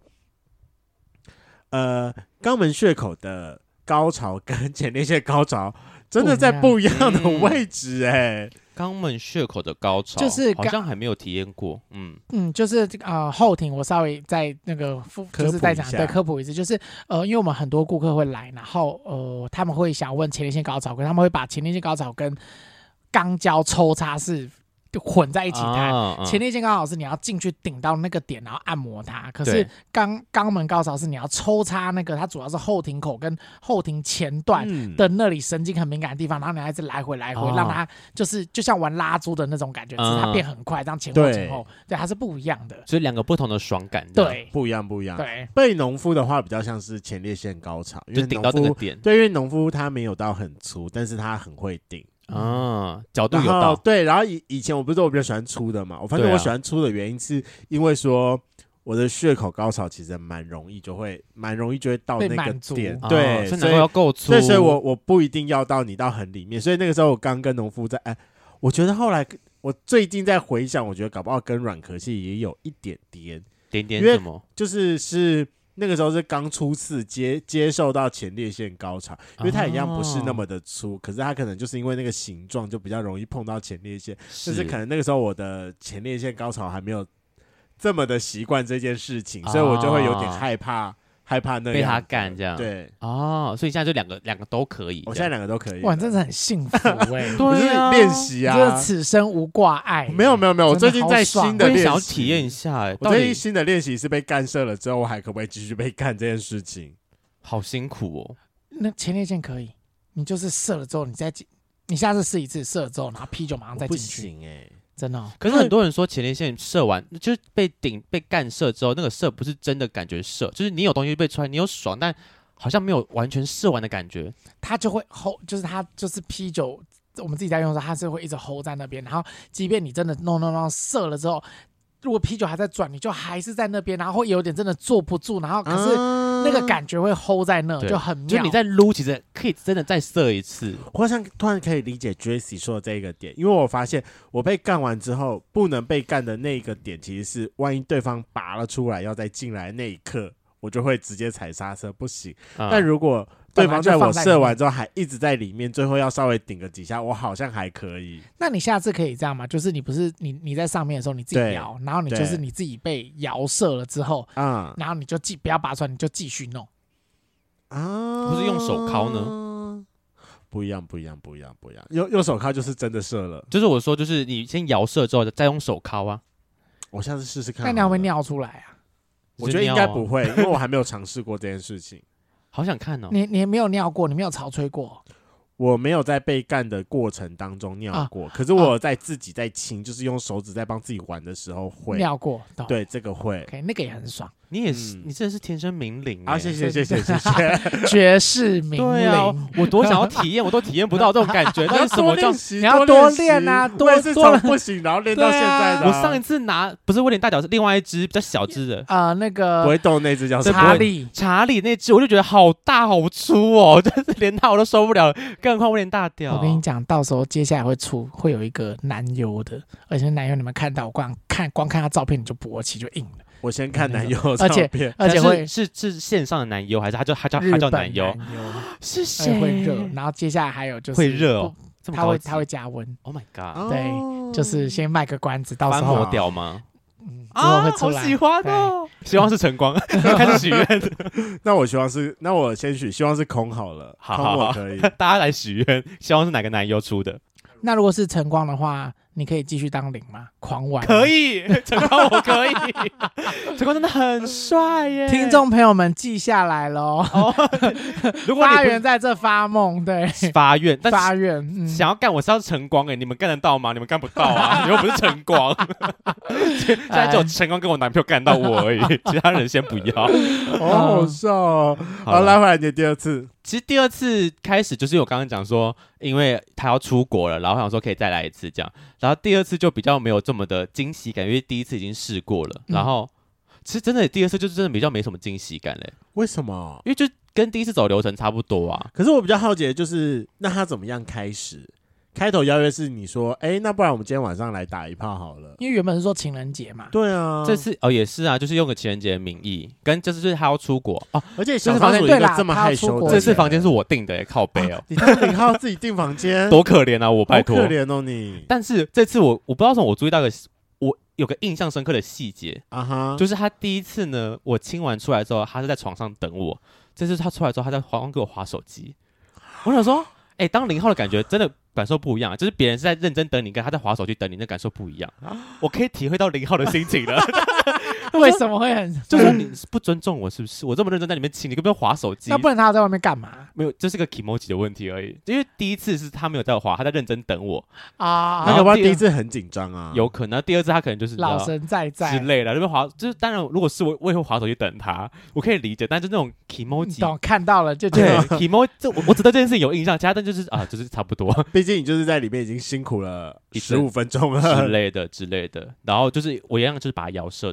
呃，肛门穴口的高潮跟前列腺高潮真的在不一样的位置、欸，哎、嗯。 肛门穴口的高潮， 就是好像还没有体验过，嗯嗯，就是呃后庭，我稍微在那个就是在讲对科普一次，就是呃，因为我们很多顾客会来，然后呃他们会想问前列腺高潮，可是他们会把前列腺高潮跟肛交抽插是混在一起谈。啊嗯、前列腺高潮是你要进去顶到那个点，然后按摩它。可是肛肛门高潮是你要抽插那个，它主要是后庭口跟后庭前段的那里神经很敏感的地方，然后你还是来回来回，哦、让它就是就像玩拉珠的那种感觉，只是它变很快，这样前后前后，对，它是不一样的。 所以两个不同的爽感， 对， 不一样不一样。 对， 被农夫的话比较像是前列腺高潮，因为就顶到那个点。 对，因为农夫他没有到很粗，但是他很会顶。 啊，角度有到。 对，然后以以前我不是说我比较喜欢粗的嘛，我发现我喜欢粗的原因是因为说我的穴口高潮其实蛮容易就会蛮容易就会到那个点，对， 所以要够粗， 所以所以我我不一定要到你到很里面，所以那个时候我刚跟农夫在，哎，我觉得后来我最近在回想，我觉得搞不好跟软壳系也有一点点点点什么， 就是是那个时候是刚初次接接受到前列腺高潮，因为它一样不是那么的粗，哦、可是它可能就是因为那个形状就比较容易碰到前列腺，就是可能那个时候我的前列腺高潮还没有这么的习惯这件事情，哦、所以我就会有点害怕。害怕那样被他干这样， 对哦，所以现在就两个两个都可以， 我现在两个都可以， 哇，真的很幸福哎、欸， 对啊，练习啊， 就是此生无挂碍。 没有没有没有，我最近在新的练习， 我也想要体验一下哎、欸， 我最近新的练习是被干射了之后，我还可不可以继续被干这件事情？ 好辛苦哦。 那前列腺可以，你就是射了之后，你再进，你下次试一次，射了之后，然后啤酒马上再进去， 不行哎、欸。 真的、哦， 可是很多人说前列腺射完就是被顶被干射之后，那个射不是真的感觉射，就是你有东西被出来，你有爽，但好像没有完全射完的感觉。 它就会 hold， 就是它就是啤酒，我们自己在用的时候，它是会一直 hold 在那边，然后即便你真的 no no no 射了之后，如果啤酒还在转，你就还是在那边，然后会有点真的坐不住，然后可是那个感觉会 hold 在那，就很妙。 就你在撸，其实可以真的再射一次。 我好像突然可以理解 Jessie 说的这个点，因为我发现我被干完之后，不能被干的那个点，其实是万一对方拔了出来要再进来的那一刻，我就会直接踩刹车，不行。嗯、但如果对方在我射完之后还一直在里面，最后要稍微顶个几下，我好像还可以。 那你下次可以这样吗？就是你不是你你在上面的时候你自己摇，然后你就是你自己被摇射了之后，嗯，然后你就继不要拔出来，你就继续弄啊？ 不是用手铐呢？ 不一样，不一样，不一样，不一样。用用手铐就是真的射了， 就是我说，就是你先摇射之后再用手铐啊。 我下次试试看。 那你还会尿出来啊？ 我觉得应该不会，因为我还没有尝试过这件事情。 好想看哦！ 你你没有尿过，你没有潮吹过？ 我没有在被干的过程当中尿过，啊、可是我有在自己在亲，啊、就是用手指在帮自己玩的时候会尿过。 对，这个会。 OK， 那个也很爽。 你也是，嗯、你真的是天生明灵啊！谢谢谢谢谢谢， 绝世明灵。 对啊，我多想要体验，我都体验不到这种感觉。那是什么叫？ 你要多练啊，多我也是从不行，然后练到现在的、啊。 我上一次拿不是威廉大脚，是另外一只比较小只的啊、呃，那个不会动那只叫查理， 查理那只我就觉得好大好粗哦，真是连它我都受不了，更何况威廉大屌。 我跟你讲，到时候接下来会出会有一个男优的，而且男优你们看到，我光看光看他照片你就勃起就硬了。 我先看男优照片， 而且而且会是是线上的男优，还是他叫他叫他叫男优？是谁？ 会热，然后接下来还有就是会热哦， 他会他会加温。 Oh my god！ 对，就是先卖个关子，到时候翻模屌吗？ 嗯，之后会出来。 好喜欢哦，希望是晨光，开始许愿。 那我希望是，那我先许，希望是空好了， 好好好， 可以。 大家来许愿，希望是哪个男优出的？ 那如果是晨光的话，你可以继续当零吗？狂玩可以，晨光我可以，晨光真的很帅耶！ 听众朋友们记下来喽。哦、 如果发愿在这发梦，对， 发愿，但发愿、嗯， 想要干我是要晨光哎，你们干得到吗？你们干不到啊，你又不是晨光。现在只有晨光跟我男朋友干到我而已，其他人先不要。 好好笑哦！好，来回来你的第二次。 其实第二次开始就是我刚刚讲说，因为他要出国了，然后想说可以再来一次这样，然后第二次就比较没有这么的惊喜感，因为第一次已经试过了，然后、嗯、其实真的第二次就是真的比较没什么惊喜感嘞。 为什么？ 因为就跟第一次走流程差不多啊。 可是我比较好奇的就是，那他怎么样开始？开头邀约是你说，哎、欸，那不然我们今天晚上来打一炮好了。 因为原本是说情人节嘛。 对啊， 这次哦也是啊，就是用个情人节的名义，跟就是就是他要出国哦， 而且小仓鼠一个这么害羞的， 这次房间是我订的，靠背哦。 啊、你当零号自己订房间， 多可怜啊！我拜托， 可怜哦你。 但是这次我我不知道为什么我注意到个我有个印象深刻的细节啊哈， 就是他第一次呢，我亲完出来之后，他是在床上等我。这次他出来之后，他在床上给我滑手机。我想说，哎、欸，当零号的感觉真的。感受不一样，就是别人是在认真等你，跟他在滑手机等你，那感受不一样。我可以体会到零号的心情了。 为什么会很？ 就是你不尊重我，是不是？我这么认真在里面亲你，根本滑手机。 那不然他在外面干嘛？ 没有，这、就是个 emoji 的问题而已。因为第一次是他没有在我滑，他在认真等我啊。 那要不然第一次很紧张啊？ 有可能。第二次他可能就是老神在在之类的，那边滑就是当然，如果是我，我也会滑手机等他，我可以理解。但是那种 emoji， 懂看到了就觉得 emoji， 这我我只对这件事情有印象，其他的就是啊，就是差不多。 毕竟你就是在里面已经辛苦了十五分钟了之类的之类的。然后就是我一样就是把它摇射出来，然后就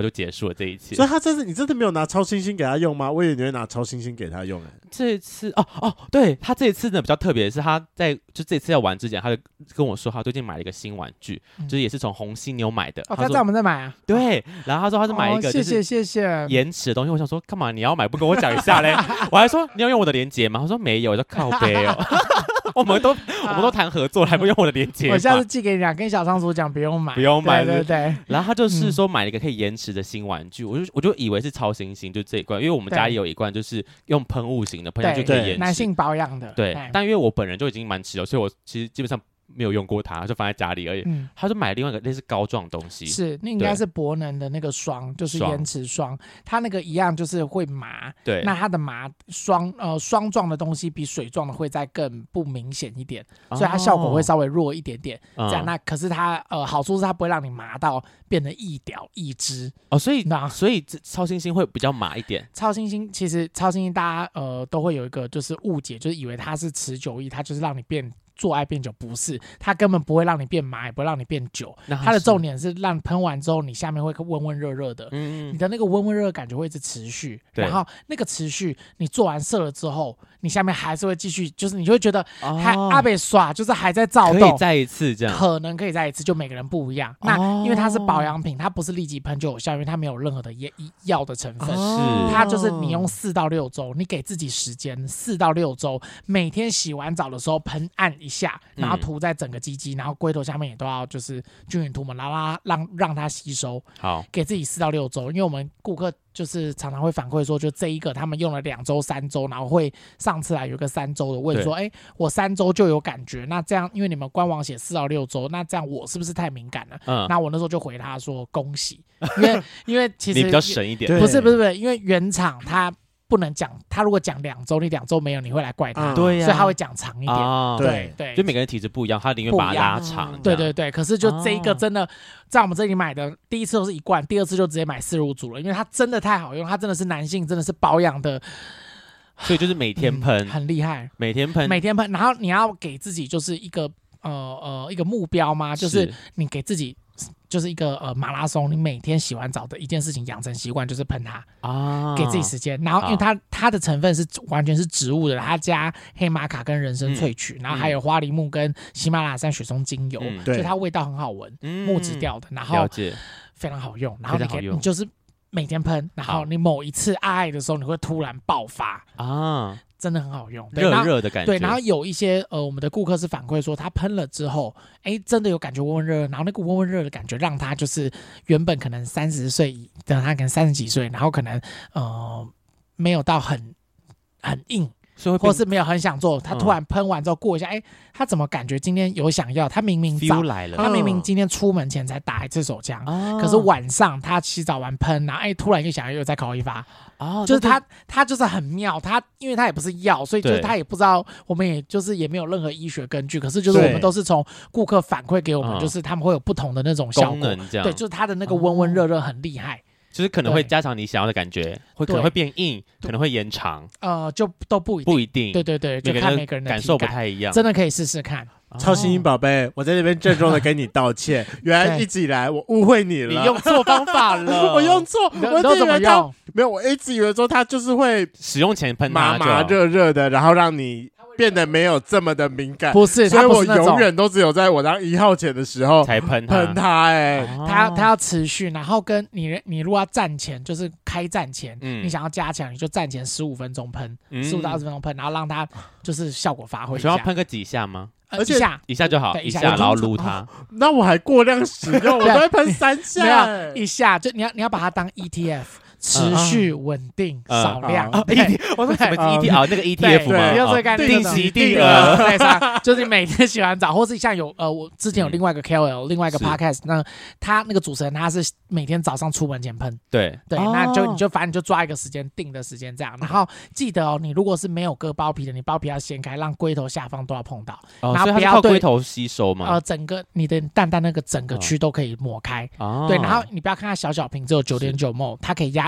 就结束了这一切。 所以他这次你真的没有拿超新星给他用吗？我以为你会拿超新星给他用、欸、 这一次哦哦，对他这一次呢比较特别的是，他在就这次要玩之前，他就跟我说他最近买了一个新玩具，嗯、就是也是从红犀牛买的。 哦，他在我们这买啊。 对，然后他说他是买一个、 哦，谢谢谢谢延迟的东西。我想说干嘛你要买不跟我讲一下嘞？我还说你要用我的连结吗？他说没有，我说靠北哦。我们都我们都谈合作，还不用我的连结。 我下次寄给你讲，跟小仓鼠讲不用买， 不用买， 对对对。 然后他就是说买了一个可以延迟的新玩具，嗯、我就我就以为是超新星，就这一罐，因为我们家也有一罐就是用喷雾型的，喷下去可以延迟， 男性保养的。 对，但因为我本人就已经蛮持有，所以我其实基本上没有用过它，就放在家里而已。嗯、他就买了另外一个类似膏状的东西， 是那应该是博能的那个霜，就是延迟霜，它那个一样就是会麻。对，那它的麻霜呃霜状的东西比水状的会再更不明显一点，哦、所以它效果会稍微弱一点点。嗯、这样，那可是它呃好处是它不会让你麻到变得易掉易支哦，所以那所以超新星会比较麻一点。 超新星其实超新星大家呃都会有一个就是误解，就是以为它是持久力，它就是让你变。做爱变久不是，它根本不会让你变麻，也不会让你变久。它的重点是让喷完之后，你下面会温温热热的，嗯、你的那个温温热热感觉会一直持续。然后那个持续，你做完射了之后，你下面还是会继续，就是你就会觉得还、哦、阿北耍，就是还在躁动， 可以再一次这样， 可能可以再一次，就每个人不一样。哦、那因为它是保养品，它不是立即喷就有效，因为它没有任何的药的成分， 哦、 它就是你用四到六周，你给自己时间四到六周，每天洗完澡的时候喷按一下，然后涂在整个鸡鸡，然后龟头下面也都要就是均匀涂抹，然后让让让它吸收。 好， 给自己四到六周，因为我们顾客就是常常会反馈说，就这一个他们用了两周、三周，然后会上次来有个三周的问说，哎，我三周就有感觉，那这样因为你们官网写四到六周，那这样我是不是太敏感了？嗯，那我那时候就回他说恭喜，因为因为其实你比较省一点， 不是不是不是，因为原厂它。不能讲，他如果讲两周，你两周没有，你会来怪他， 对、啊、 所以他会讲长一点， 啊、 对对， 就每个人体质不一样，他宁愿把它拉长， 对对对。可是就这一个真的，啊、在我们这里买的第一次都是一罐，第二次就直接买四入组了，因为它真的太好用，它真的是男性，真的是保养的， 所以就是每天喷、 嗯，很厉害， 每天喷， 每天喷，然后你要给自己就是一个呃呃一个目标吗？就是你给自己。就是一个呃马拉松，你每天洗完澡的一件事情养成习惯就是喷它啊，给自己时间。然后因为它它的成分是完全是植物的，它加黑玛卡跟人参萃取，嗯、然后还有花梨木跟喜马拉雅山雪松精油，嗯、所以它味道很好闻，嗯、木质调的，然后非常好用。然后你可以你就是每天喷，然后你某一次爱的时候，你会突然爆发啊。真的很好用， 热热的感觉。 对，然后有一些呃，我们的顾客是反馈说，他喷了之后，哎，真的有感觉温温热热，然后那个温温热热的感觉，让他就是原本可能三十岁的他可能三十几岁，然后可能呃没有到很很硬。或是没有很想做，他突然喷完之后过一下，哎、嗯，他怎么感觉今天有想要？他明明早来了， 他明明今天出门前才打一次手枪，哦、可是晚上他洗澡完喷，然后哎，突然又想要又再烤一发，哦，就是他他就是很妙，他因为他也不是药，所以就是他也不知道，我们也就是也没有任何医学根据，可是就是我们都是从顾客反馈给我们，就是他们会有不同的那种效果，对，就是他的那个温温热热很厉害。 就是可能会加强你想要的感觉，会可能会变硬，可能会延长， 呃，就都不一定， 不一定， 对对对，就看每个人的感受不太一样， 真的可以试试看。 超星星宝贝，我在这边郑重的跟你道歉，原来一直以来我误会你了， 你用错方法了， 我用错，我都怎么用？ 没有，我一直以为说它就是会使用前喷麻麻热热的，然后让你变得没有这么的敏感， 不是， 所以我永远都只有在我当一号前的时候才喷喷它，哎， 它它要持续，然后跟你你如果要站前，就是开站前，嗯、你想要加强，你就站前十五分钟喷，十五到二十分钟喷，然后让它就是效果发挥一下。 需要喷个几下吗？ 而且一下一下就好，一下然后撸它、哦。 那我还过量使用，我都会喷三下。 没有一下，就你要你要把它当 E T F。持续稳定少量， 我说什么 E T F 那个 E T F 吗？定期定额， 对，就是你每天洗完澡，或是像有呃，我之前有另外一个 K O L， 另外一个 podcast， 那他那个主持人他是每天早上出门前喷， 对对，那就你就反正你就抓一个时间定的时间这样，然后记得哦，你如果是没有割包皮的，你包皮要掀开，让龟头下方都要碰到， 然后不要对龟头吸收嘛， 呃，整个你的蛋蛋那个整个区都可以抹开，对，然后你不要看它小小瓶只有 九点九 ml， 它可以压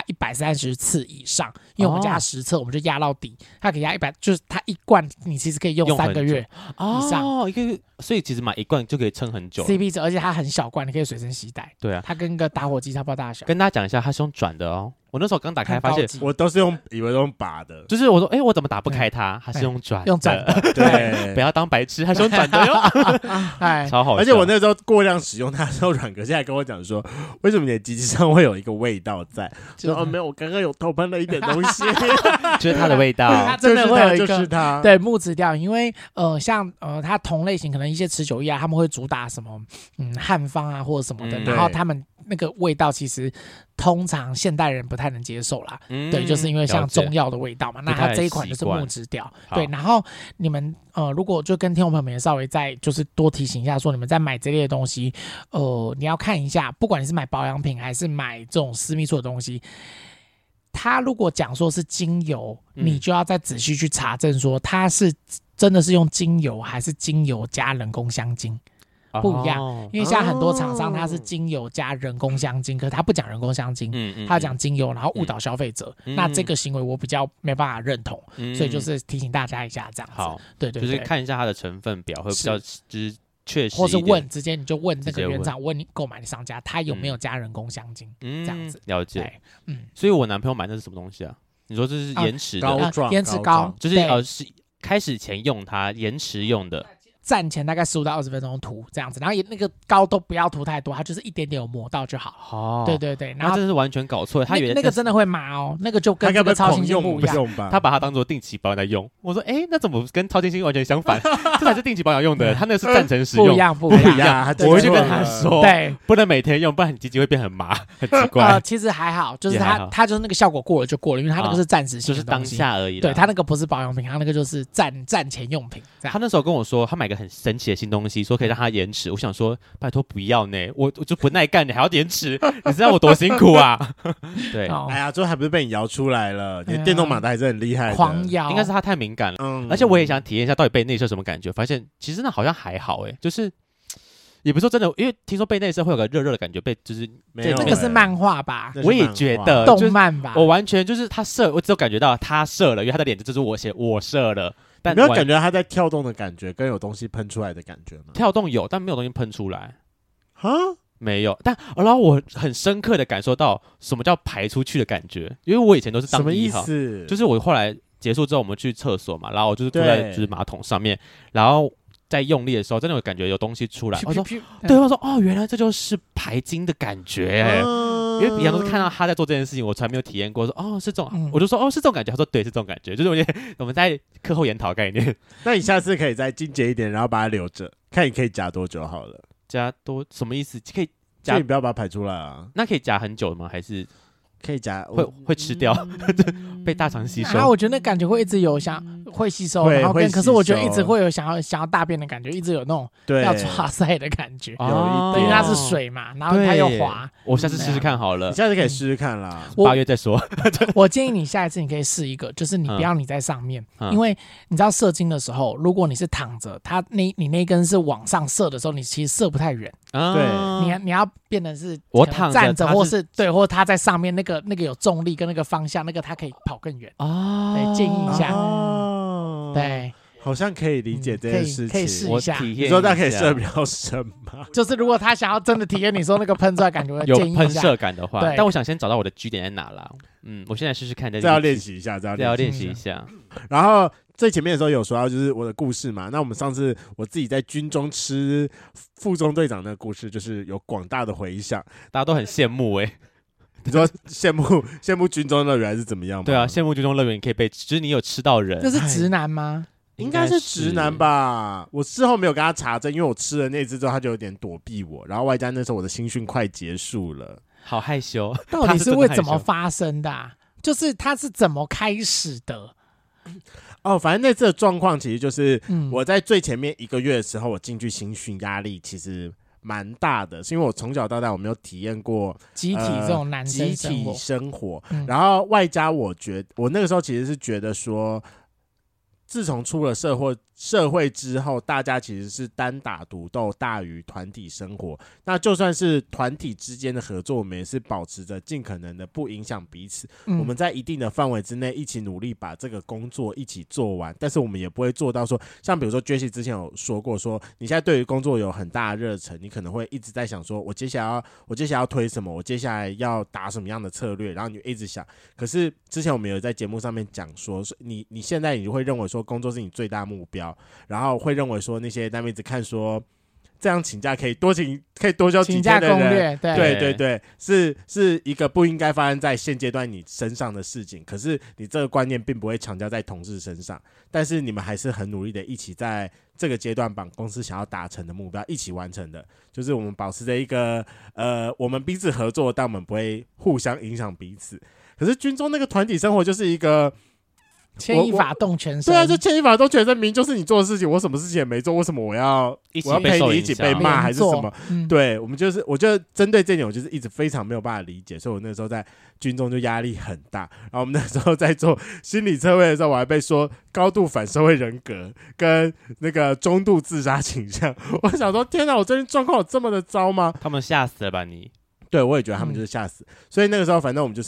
一百三十次以上，因为我们加十册，我们就压到底，它可以压一百，就是它一罐你其实可以用三个月以上， 哦，一个月，所以其实买一罐就可以撑很久 ，C P 值，而且它很小罐，你可以随身携带。 对啊， 它跟个打火机差不多大小。 跟大家讲一下，它是用转的哦。我那时候刚打开发现， 我都是用以为用拔的， 就是我说，哎、欸，我怎么打不开它？它是用转， 用转的， 对， 不要当白痴，它是用转的哟， 哎， 超好笑。 而且我那时候过量使用它的时候，软哥现在跟我讲说，为什么你的机器上会有一个味道在？说哦，没有，我刚刚有偷喷了一点东西， 就是它的味道， 它真的会有一个， 就是它， 对木质调，因为呃，像呃，它同类型可能一些持久液啊，他们会主打什么嗯汉方啊或者什么的， 嗯、 然后他们那个味道其实通常现代人不太能接受啦，嗯、对，就是因为像中药的味道嘛，那它这一款就是木质调，对，然后你们呃，如果就跟听众朋友们也稍微再就是多提醒一下，说你们在买这类的东西，呃，你要看一下，不管你是买保养品还是买这种私密处的东西。他如果讲说是精油，嗯、你就要再仔细去查证，说它是真的是用精油还是精油加人工香精，哦、不一样。因为像很多厂商它是精油加人工香精，可是他不讲人工香精，嗯嗯、他讲精油，然后误导消费者。嗯、那这个行为我比较没办法认同，嗯、所以就是提醒大家一下这样子。好，对对对， 就是看一下它的成分表，会比较就是确实， 或是问直接你就问那个原厂，问你购买的商家，他有没有加人工香精，嗯、这样子了解。嗯，所以我男朋友买的是什么东西啊？你说这是延迟的、 啊、 延迟膏， 就是呃是开始前用它，延迟用的。 站前大概十五到二十分钟涂这样子，然后也那个膏都不要涂太多，它就是一点点有抹到就好。哦，对对对，然后他真的是完全搞错，他以为那, 那个真的会麻哦，那个就跟这个超新星不一样吧？ 他把它当做定期保养在用。我说，哎，那怎么跟超新星完全相反？这才是定期保养用的，他那个是站前使用， 不一样不一样。 我会去跟他说， 对， 不能每天用，不然你鸡鸡会变很麻，很奇怪。 呃，其实还好，就是它它就是那个效果过了就过了，因为它那个是暂时性的东西， 就是当下而已。 对，它那个不是保养品，它那个就是站站前用品。 他那时候跟我说，他买个很神奇的新东西。东西说可以让它延迟，我想说拜托不要呢，我我就不耐干，你还要延迟，你知道我多辛苦啊？对， 哦、哎呀，最后还不是被你摇出来了？你的电动马达还是很厉害的， 狂摇， 应该是它太敏感了。嗯，而且我也想体验一下到底被内射什么感觉，发现其实那好像还好哎、欸，就是也不是说真的，因为听说被内射会有个热热的感觉，被就是没有、欸、 那个是漫画吧？ 我也觉得动漫吧， 我完全就是他射，我只有感觉到他射了，因为他的脸就是我写我射了。但你没有感觉它在跳动的感觉，跟有东西喷出来的感觉吗？ 跳动有，但没有东西喷出来。 哈， 没有。但然后我很深刻的感受到什么叫排出去的感觉，因为我以前都是当一号， 什么意思？ 就是我后来结束之后，我们去厕所嘛，然后我就是坐在就是马桶上面，然后在用力的时候，真的有感觉有东西出来。我说，对，我说哦，原来这就是排精的感觉、欸。嗯因为平常都是看到他在做这件事情，我从来没有体验过。说哦是这种，嗯、我就说哦是这种感觉。他说对，是这种感觉。就是我觉得我们在课后研讨概念。 那你下次可以再精简一点，然后把它留着，看你可以夹多久好了。 夹多什么意思？可以夹？ 所以你不要把它排出来啊。 那可以夹很久吗？还是可以夹？ 会会吃掉，嗯、被大肠吸收。 然后我觉得那感觉会一直有想会吸收，然后跟可是我觉得一直会有想要想要大便的感觉，一直有那种要抓塞的感觉。 有一点， 因为它是水嘛，然后它又滑。 我下次试试看好了。 你下次可以试试看啦， 八月再说。 我建议你下一次你可以试一个，就是你不要你在上面，嗯、因为你知道射精的时候，如果你是躺着，它那你那根是往上射的时候，你其实射不太远。 啊、 对，你你要变成是我躺站着，或是对，或他在上面那个那个有重力跟那个方向，那个他可以跑更远啊。对，建议一下。哦、对。 好像可以理解这件事情， 嗯、可以试一下。 你说他可以射比较深吗？ 就是如果他想要真的体验你说那个喷出来感觉， 有喷射感的话，但我想先找到我的G点在哪啦。嗯，我现在试试看。这要练习一下，这要练习一下。 然后最前面的时候有说到就是我的故事嘛，那我们上次我自己在军中吃副中队长的故事，就是有广大的回响， 大家都很羡慕哎、欸。 你说羡慕羡慕军中乐园还是怎么样吗？ 对啊，羡慕军中乐园你可以被，就是你有吃到人。 这是直男吗？ 应该是直男吧，我事后没有跟他查证，因为我吃了那只之后，他就有点躲避我，然后外加那时候我的新训快结束了， 好害羞。 到底是为怎么发生的、啊？就是他是怎么开始的？ 哦，反正那次的状况其实就是我在最前面一个月的时候，我进去新训，压力其实蛮大的，是因为我从小到大我没有体验过集体这种男生生活、呃、集体生活、嗯，然后外加我觉得我那个时候其实是觉得说。自从出了社会社会之后，大家其实是单打独斗大于团体生活。那就算是团体之间的合作，我们也是保持着尽可能的不影响彼此、嗯。我们在一定的范围之内一起努力把这个工作一起做完，但是我们也不会做到说，像比如说 Jessie 之前有说过说，你现在对于工作有很大的热忱，你可能会一直在想说，我接下来要我接下来要推什么，我接下来要打什么样的策略，然后你一直想。可是之前我们有在节目上面讲说，你你现在你会认为说工作是你最大目标。然后会认为说那些单位一直看说这样请假可以多请可以多休几天的人， 请假攻略，对对对对，是是一个不应该发生在现阶段你身上的事情。可是你这个观念并不会强加在同事身上，但是你们还是很努力的一起在这个阶段把公司想要达成的目标一起完成的。就是我们保持着一个呃，我们彼此合作，但我们不会互相影响彼此。可是军中那个团体生活就是一个。 牵一发动全身， 对啊，就牵一发动全身，明明就是你做的事情，我什么事情也没做，为什么我要我要陪你一起被骂还是什么？嗯、对，我们就是，我觉得针对这点，我就是一直非常没有办法理解，所以我那时候在军中就压力很大。然后我们那时候在做心理测绘的时候，我还被说高度反社会人格跟那个中度自杀倾向。我想说，天哪，我最近状况有这么的糟吗？ 他们吓死了吧你？ 对，我也觉得他们就是吓死、嗯。所以那个时候，反正我们就是。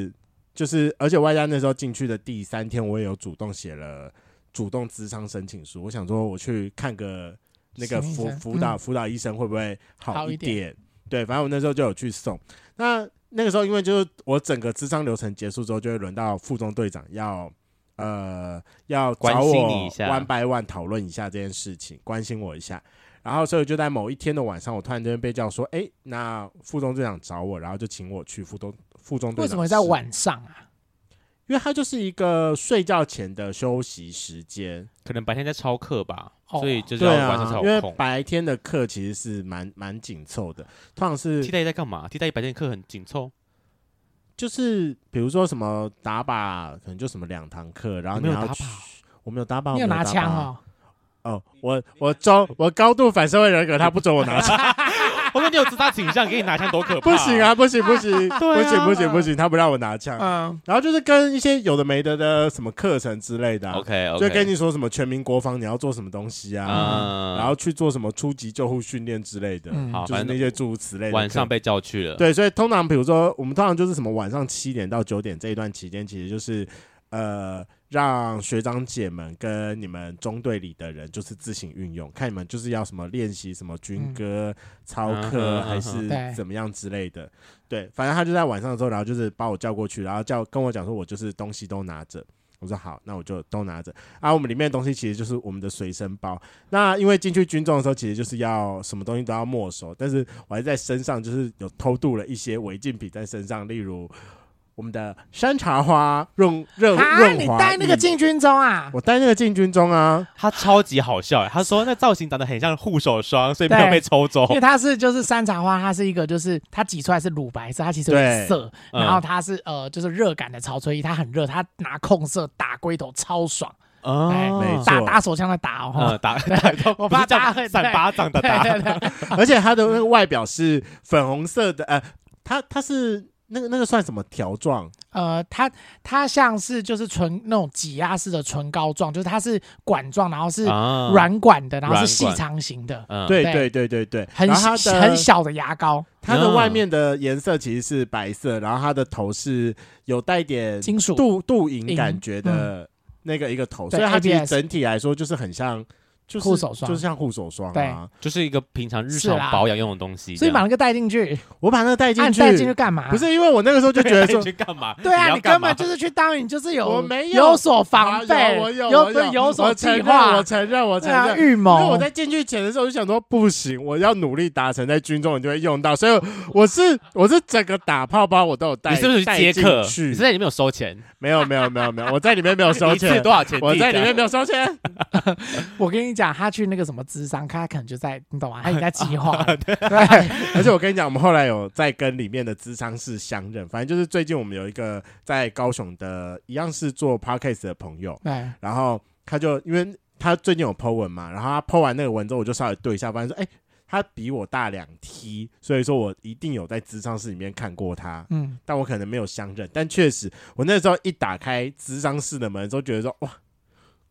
就是，而且外加那时候进去的第三天，我也有主动写了主动咨商申请书。我想说，我去看个那个辅辅导辅导医生会不会好一点？一点对，反正我那时候就有去送。那那个时候，因为就是我整个咨商流程结束之后，就会轮到副中队长要呃要找我 one by one 讨论一下这件事情，关心我一下。然后，所以就在某一天的晚上，我突然间被叫说：“哎，那副中队长找我，然后就请我去副中副中队长。” 为什么在晚上啊？ 因为它就是一个睡觉前的休息时间， 可能白天在操课吧，哦、所以就是要晚上才有空。 对啊，因为白天的课其实是蛮蛮紧凑的，通常是替代役在干嘛？替代役白天课很紧凑， 就是比如说什么打靶，可能就什么两堂课，然后你要去，我没有打靶， 你有拿枪哦。 哦，我我中我高度反社会人格，他不准我拿枪。 我说你有自杀倾向，给你拿枪多可怕、啊！ 不行啊，不行不行，啊、不行不行不行，他不让我拿枪。嗯，然后就是跟一些有的没的的什么课程之类的、啊、 ，OK OK， 就跟你说什么全民国防你要做什么东西啊，嗯、然后去做什么初级救护训练之类的，嗯、就是那些诸如此类的。 晚上被叫去了。 对，所以通常比如说我们通常就是什么晚上七点到九点这一段期间，其实就是呃。让学长姐们跟你们中队里的人就是自行运用，看你们就是要什么练习什么军歌、嗯、操课、嗯、还是怎么样之类的。对，反正他就在晚上的时候，然后就是把我叫过去，然后叫跟我讲说，我就是东西都拿着。我说好，那我就都拿着。啊，我们里面的东西其实就是我们的随身包。那因为进去军中的时候，其实就是要什么东西都要没收，但是我还在身上就是有偷渡了一些违禁品在身上，例如。我们的山茶花润润润滑液， 你带那个进军中啊？ 我带那个进军中啊， 他超级好笑哎！他说那造型长得很像护手霜，所以没有被抽走。 因为它是就是山茶花，它是一个就是它挤出来是乳白色，它其实有点涩，然后它是呃就是热感的潮吹衣，它很热，它拿控色打龟头超爽。 哦，没错， 打打手枪的打哦， 嗯、打打，我怕打闪巴掌的打， 对对对而且它的那个外表是粉红色的，呃，它它是。那个那个算什么条状？ 呃，它它像是就是纯那种挤压式的唇膏状，就是它是管状，然后是软管的，啊、然后是细长型的。 嗯、对对对对对， 很很小的牙膏， 它的外面的颜色其实是白色，然后它的头是有带点金属镀镀银感觉的那个一个头，嗯、所以它其实整体来说就是很像。就是护手霜， 就是像护手霜啊， 就是一个平常日常保养用的东西。 所以把那个带进去， 我把那个带进去， 带进去干嘛？ 不是因为我那个时候就觉得说， 去干嘛？ 对啊，你根本就是去当，你就是有， 我没有有所防备， 我有， 有有有所计划， 我承认，我承认， 预谋。 因为我在进去前的时候就想说，不行，我要努力达成，在军中你就会用到，所以我是我是整个打泡包我都有带， 你是不是接客？ 你是在里面有收钱？ 没有没有没有没有，我在里面没有收钱， 多少钱？ 我在里面没有收钱。 我跟你讲，他去那个什么咨商，他可能就在，你懂吗？他已经在计划。对， 而且我跟你讲，我们后来有在跟里面的咨商室相认，反正就是最近我们有一个在高雄的，一样是做 podcast 的朋友， 对， 然后他就因为他最近有 po 文嘛，然后他 po 完那个文之后，我就稍微对一下，发现说，哎、欸。他比我大两梯，所以说我一定有在咨商室里面看过他，嗯，但我可能没有相认，但确实我那时候一打开咨商室的门，都觉得说哇，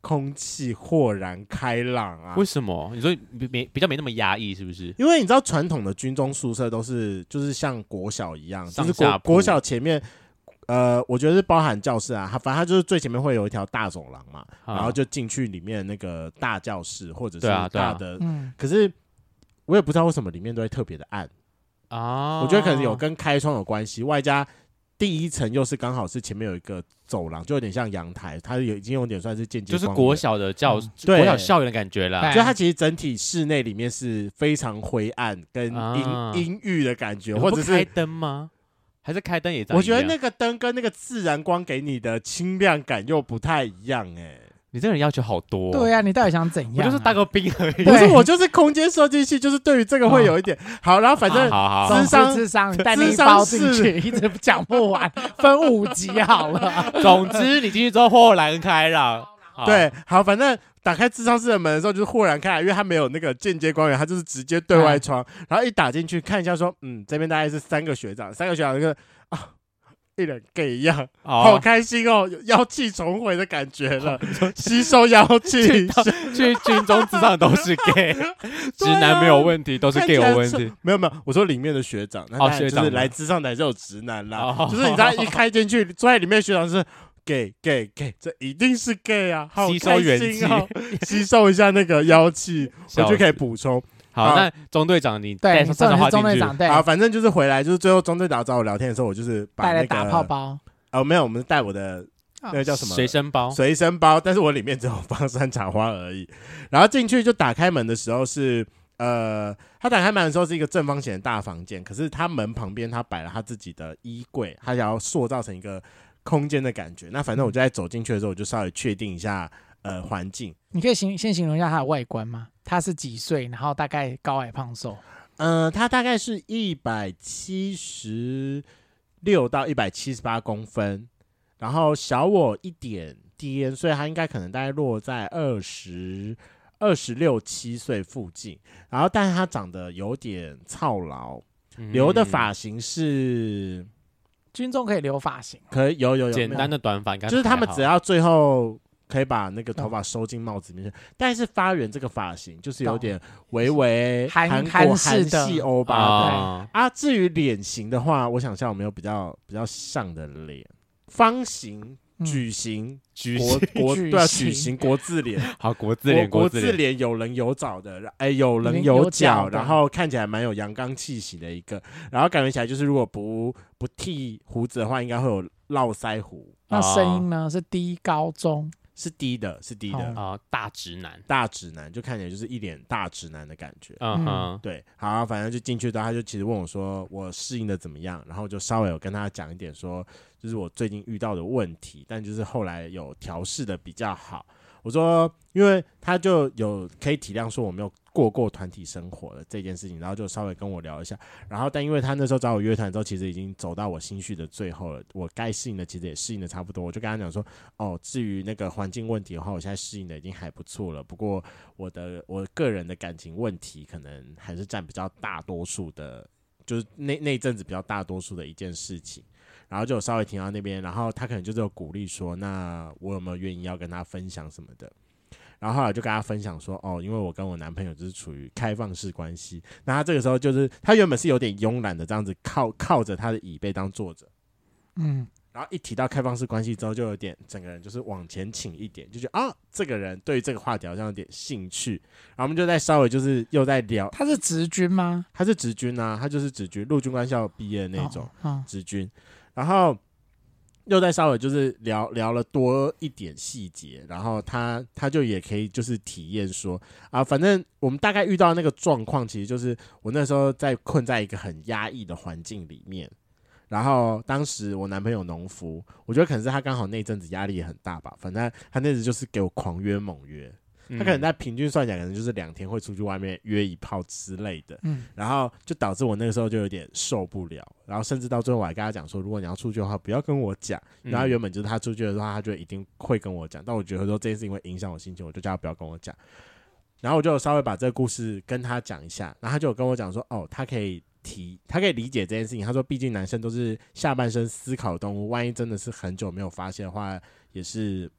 空气豁然开朗啊。 为什么？你说比比较没那么压抑，是不是？ 因为你知道传统的军中宿舍都是就是像国小一样，就是国国小前面。呃，我觉得是包含教室啊，它反正它就是最前面会有一条大走廊嘛，啊、然后就进去里面那个大教室或者是大的，对啊对啊嗯、可是我也不知道为什么里面都会特别的暗啊，我觉得可能有跟开窗有关系，外加第一层又是刚好是前面有一个走廊，就有点像阳台，它有已经有点算是间接就是国小的教、嗯、国小校园的感觉啦， 就它其实整体室内里面是非常灰暗跟阴、啊、阴郁的感觉，或者是开灯吗？还是开灯也这样？ 我觉得那个灯跟那个自然光给你的清亮感又不太一样哎、欸。 你这个人要求好多、哦。 对啊，你到底想怎样、啊？ 我就是当个兵而已。 不是，我就是空间设计系，就是对于这个会有一点、哦、好。然后反正智商智商带你包进去，一直讲不完，分五集好了。 总之，你进去之后豁然开朗。 对，好，反正。打開諮商室的門的時候，就是豁然開朗，因為它沒有那個間接光源，它就是直接對外窗。然後一打進去看一下，說，嗯，這邊大概是三個學長，三個學長那個啊，一臉 gay 一樣，哦、好開心哦，有妖氣重回的感覺了，吸收妖氣。 去軍中諮商都是 gay， 直男沒有問題，都是 gay 有問題。 沒有沒有，我說裡面的學長，那就是來諮商的就有直男啦，哦、就是你知道一開進去，坐在裡面的學長是。gay gay gay， 這一定是 gay 啊！好開心哦，吸收一下那個妖氣，我就可以補充。 好，好那鐘隊長你帶上的話進去。 好，反正就是回來，就是最後鐘隊長找我聊天的時候，我就是把那個帶來打泡包。 哦，沒有，我們帶我的那個叫什麼隨身包， 隨身包，但是我裡面只有放山茶花而已。然後進去就打開門的時候是，呃，他打開門的時候是一個正方形的大房間，可是他門旁邊他擺了他自己的衣櫃，他想要塑造成一個。空間的感覺，那反正我就在走進去的時候，我就稍微確定一下呃環境。 你可以先先形容一下它的外觀嗎？他是幾歲？然後大概高矮胖瘦？ 呃，他大概是一百七十六到一百七十八公分，然後小我一點點，所以他應該可能大概落在二十二十六七歲附近。然後，但是他長得有點操勞，嗯、留的髮型是。 軍中可以留髮型， 可以有有有簡單的短髮， 就是他們只要最後可以把那個頭髮收進帽子裡面去。但是發源這個髮型就是有點微微韓國韓系歐巴的啊。啊至於臉型的話，我想一下有沒有比較比較像的臉，方形。矩形， 矩形，國對啊，矩形國字臉， 好國字臉， 國字臉有稜有角的，哎，有稜有角，然後看起來蠻有陽剛氣息的一個，然後感覺起來就是如果不不剃鬍子的話，應該會有絡腮鬍。 那聲音呢？是低高中？ 是低的，是低的啊、 哦呃，大直男， 大直男就看起來就是一臉大直男的感覺。 嗯哼， 對，好，反正就進去之後，他就其實問我說我適應的怎麼樣，然後就稍微有跟他講一點說，就是我最近遇到的問題，但就是後來有調試的比較好。我說，因為他就有可以體諒說我沒有過過團體生活的這件事情，然後就稍微跟我聊一下。然後，但因為他那時候找我約團之後，其實已經走到我心緒的最後了，我該適應的其實也適應的差不多。我就跟他講說，哦，至於那個環境問題的話，我現在適應的已經還不錯了。不過我的我個人的感情問題，可能還是佔比較大多數的，就是那那陣子比較大多數的一件事情。然後就稍微停到那邊，然後他可能就是有鼓勵說，那我有沒有願意要跟他分享什麼的。然後後來就跟他分享說，哦，因為我跟我男朋友就是處於開放式關係，那他這個時候就是他原本是有點慵懶的這樣子靠靠着他的椅背當坐着，嗯，然後一提到開放式關係之後，就有點整個人就是往前傾一點，就覺得啊，這個人對於這個話題好像有點興趣，然後我們就在稍微就是又在聊。 他是職軍嗎？ 他是職軍啊，他就是職軍，陸軍官校畢業的那種職軍。然後又在稍微就是聊聊了多一點細節，然後他他就也可以就是體驗說啊，反正我們大概遇到那個狀況，其實就是我那時候在困在一個很壓抑的環境裡面，然後當時我男朋友農夫，我覺得可能是他剛好那陣子壓力也很大吧，反正他那陣就是給我狂約猛約。他可能在平均算起來，可能就是兩天會出去外面約一炮之類的，嗯，然後就導致我那個時候就有點受不了，然後甚至到最後我還跟他講說，如果你要出去的話，不要跟我講。然後原本就是他出去的話，他就一定會跟我講，但我覺得說這件事情會影響我心情，我就叫他不要跟我講。然後我就稍微把這個故事跟他講一下，然後他就有跟我講說，哦，他可以提，他可以理解這件事情。他說，畢竟男生都是下半身思考動物，萬一真的是很久沒有發現的話，也是。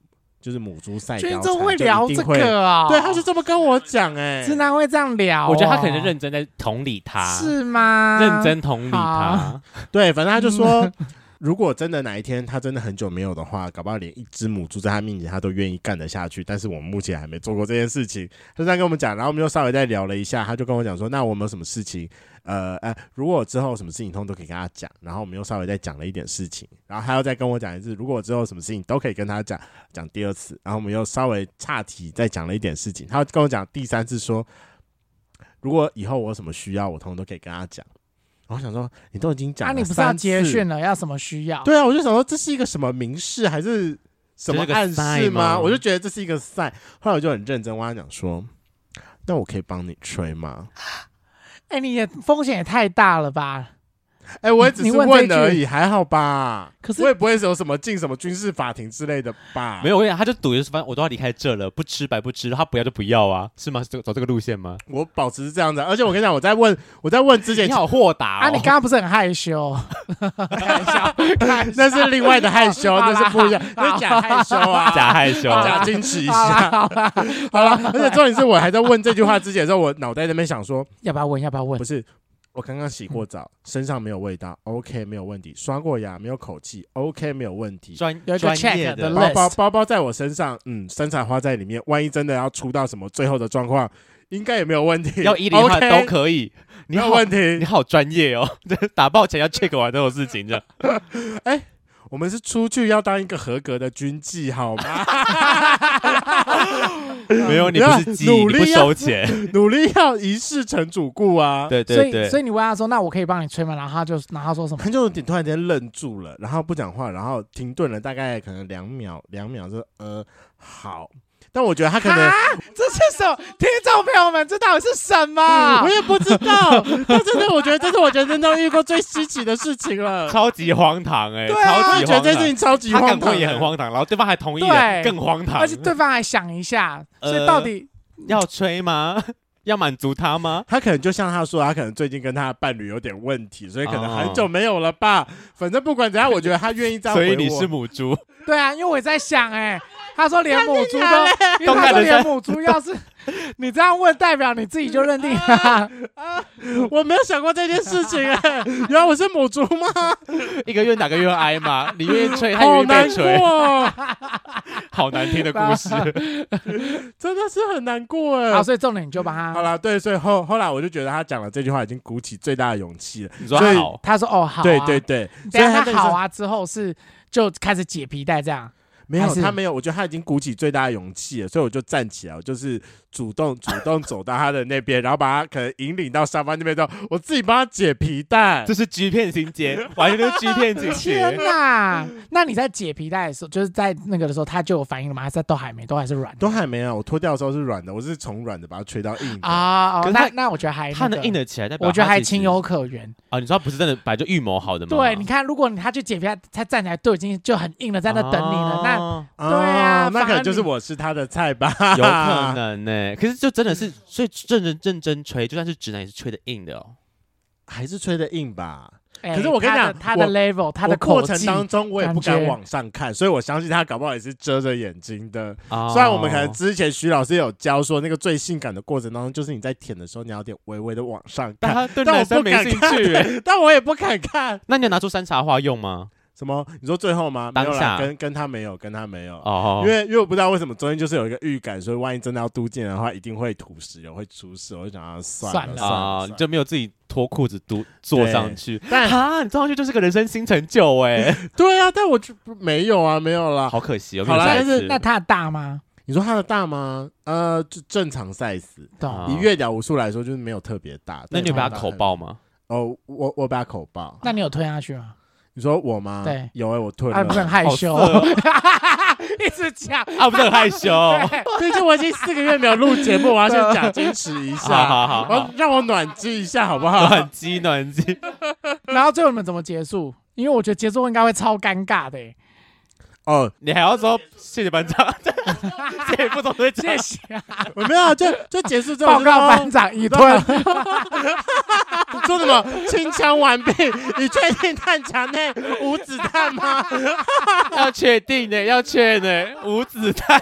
就是母猪赛貂军蝉， 中会聊这个啊、哦？ 对，他是这么跟我讲哎、欸， 直男会这样聊、哦， 我觉得他可能认真在同理他， 是吗？ 认真同理他， 对，反正他就说。如果真的哪一天他真的很久没有的话，搞不好连一只母猪在他面前他都愿意干得下去。但是我们目前还没做过这件事情，就这样跟我们讲。然后我们又稍微再聊了一下，他就跟我讲说，那我们有什么事情，呃呃，如果之后什么事情通都可以跟他讲。然后我们又稍微再讲了一点事情，然后他又再跟我讲一次，如果之后什么事情都可以跟他讲，讲第二次。然后我们又稍微岔题再讲了一点事情，他跟我讲第三次说，如果以后我有什么需要，我通通都可以跟他讲。我想说，你都已经讲了三次，啊， 你不是要结训了，要什么需要？ 对啊，我就想说，这是一个什么明示还是什么暗示吗？我就觉得这是一个 sign。后来我就很认真跟他讲说，那我可以帮你吹吗？ 哎、欸，你也风险也太大了吧？ 哎、欸，我也只是问而已，还好吧？可是我也不会有什么进什么军事法庭之类的吧？ 没有，我跟你讲，他就赌就是反正我都要离开这了，不吃白不吃，他不要就不要啊，是吗？走这个路线吗？ 我保持是这样子，而且我跟你讲，我在问我在问之前， 你好豁达、哦、 啊！你刚刚不是很害羞？开玩笑， 那是另外的害羞，那是不一样，那是假害羞啊， 假害羞， 假矜持一下。好了，好了，而且重点是我还在问这句话之前的时候，我脑袋在那边想说， 要不要问？要不要问？ 不是。我刚刚洗过澡，身上没有味道 ，OK 没有问题。刷过牙没有口气 ，OK 没有问题。 专专业的包包包包在我身上，嗯，生产花在里面。万一真的要出到什么最后的状况，应该也没有问题。 要一零号都可以， 没有问题。 你好专业哦，打爆前要 check 完这种事情的。 哎、欸，我们是出去要当一个合格的军妓，好吗？ 没有，你不是鸡，你不收钱， 努力要一世成主顾啊！ 对对对， 所以所以你问他说，那我可以帮你吹吗？然后他就然后他说什么？ 他就有点突然间愣住了，然后不讲话，然后停顿了大概可能两秒，两秒说呃好。但我觉得他可能这是什么？听众朋友们，这到底是什么？ 我也不知道。但真的，我觉得这是我人生中遇过最稀奇的事情了， 超级荒唐哎、欸！ 对啊， 超级荒唐， 我觉得这件事情超级荒唐， 他敢问也很荒唐，然后对方还同意了，更荒唐。 而且对方还想一下，所以到底、 呃、要吹吗？要满足他吗？ 他可能就像他说，他可能最近跟他的伴侣有点问题，所以可能很久没有了吧。哦、反正不管怎样，我觉得他愿意这样回我。 所以你是母猪？ 对啊，因为我也在想、欸，哎，他说连母猪都，因为他说连母猪要是你这样问，代表你自己就认定了、啊啊。我没有想过这件事情哎、欸，原来我是母猪吗？ 一个愿打个愿挨嘛，你愿意吹，他愿意被吹。好难听的故事， 真的是很难过哎。 好，所以重点你就把他好了，对，所以后后来我就觉得他讲了这句话已经鼓起最大的勇气了。 你说好， 他说哦好、啊， 对对对， 所以他好啊之后是就开始解皮带这样。 没有，他没有，我觉得他已经鼓起最大的勇气了，所以我就站起来，我就是主动主动走到他的那边，然后把他可能引领到沙发那边之后，我自己帮他解皮带。 这是 G 片情节，完全就是 G 片情节。 天哪！那你在解皮带的时候，就是在那个的时候，他就有反应了吗？还是都还没，都还是软的？ 都还没有，我脱掉的时候是软的，我是从软的把它吹到硬的啊。 可是那那我觉得还、那個、 他能硬得起來，代表我覺得還情有可原啊。你說他不是真的本來就預謀好的嗎？ 對，你看，如果他去解皮帶，他站起來都已經就很硬了，在那等你了， 啊、 那對啊， 那可能就是我是他的菜吧， 有可能呢、欸。可是就真的是，所以认真認真吹，就算是直男也是吹的硬的哦， 還是吹的硬吧。 欸、 可是我跟你講， 他的 level， 他的過程當中，我也不敢往上看，所以我相信他搞不好也是遮着眼睛的。 哦、 雖然我們可能之前徐老師有教說，那個最性感的過程當中，就是你在舔的時候，你要點微微的往上看。 但他對男生沒興趣、欸， 但我也不敢看。 那你有拿出山茶花用嗎？ 什麼？你說最後嗎？ 當下跟跟他沒有，跟他沒有。 哦， 因為因為我不知道為什麼昨天就是有一個預感，所以萬一真的要都見的話，一定會吐石油，會出事。我就想要算了算了， 啊，你就沒有自己脫褲子都坐上去。 但哈，你坐上去就是個人生新成就哎、欸。 對啊，但我就沒有啊，沒有啦。 好可惜哦。 好啦，但是那他的大嗎？ 你說他的大嗎？呃，就正常 size。 懂。 以月屌無數來說，就是沒有特別大。 那你有被他口爆嗎？ 哦，我我被他口爆。 那你有推下去嗎？ 你說我嗎？ 對， 有哎、欸，我退了。 啊，不是很害羞， 哦、 一直講啊，不是很害羞。 畢竟我已經四個月沒有錄節目，我要先假矜持一下， 好好好， 讓我暖機一下，好不好？ 暖機暖機。 然後最後你們怎麼結束？因為我覺得結束應該會超尷尬的、欸。 哦， 你还要说谢谢班长，谢谢副总队长， 谢谢、啊。 我没有，就就结束之后， 报告班长已退。 说什么清枪完毕？你确定弹夹内无子弹吗？ 要确定呢，要确呢，无子弹。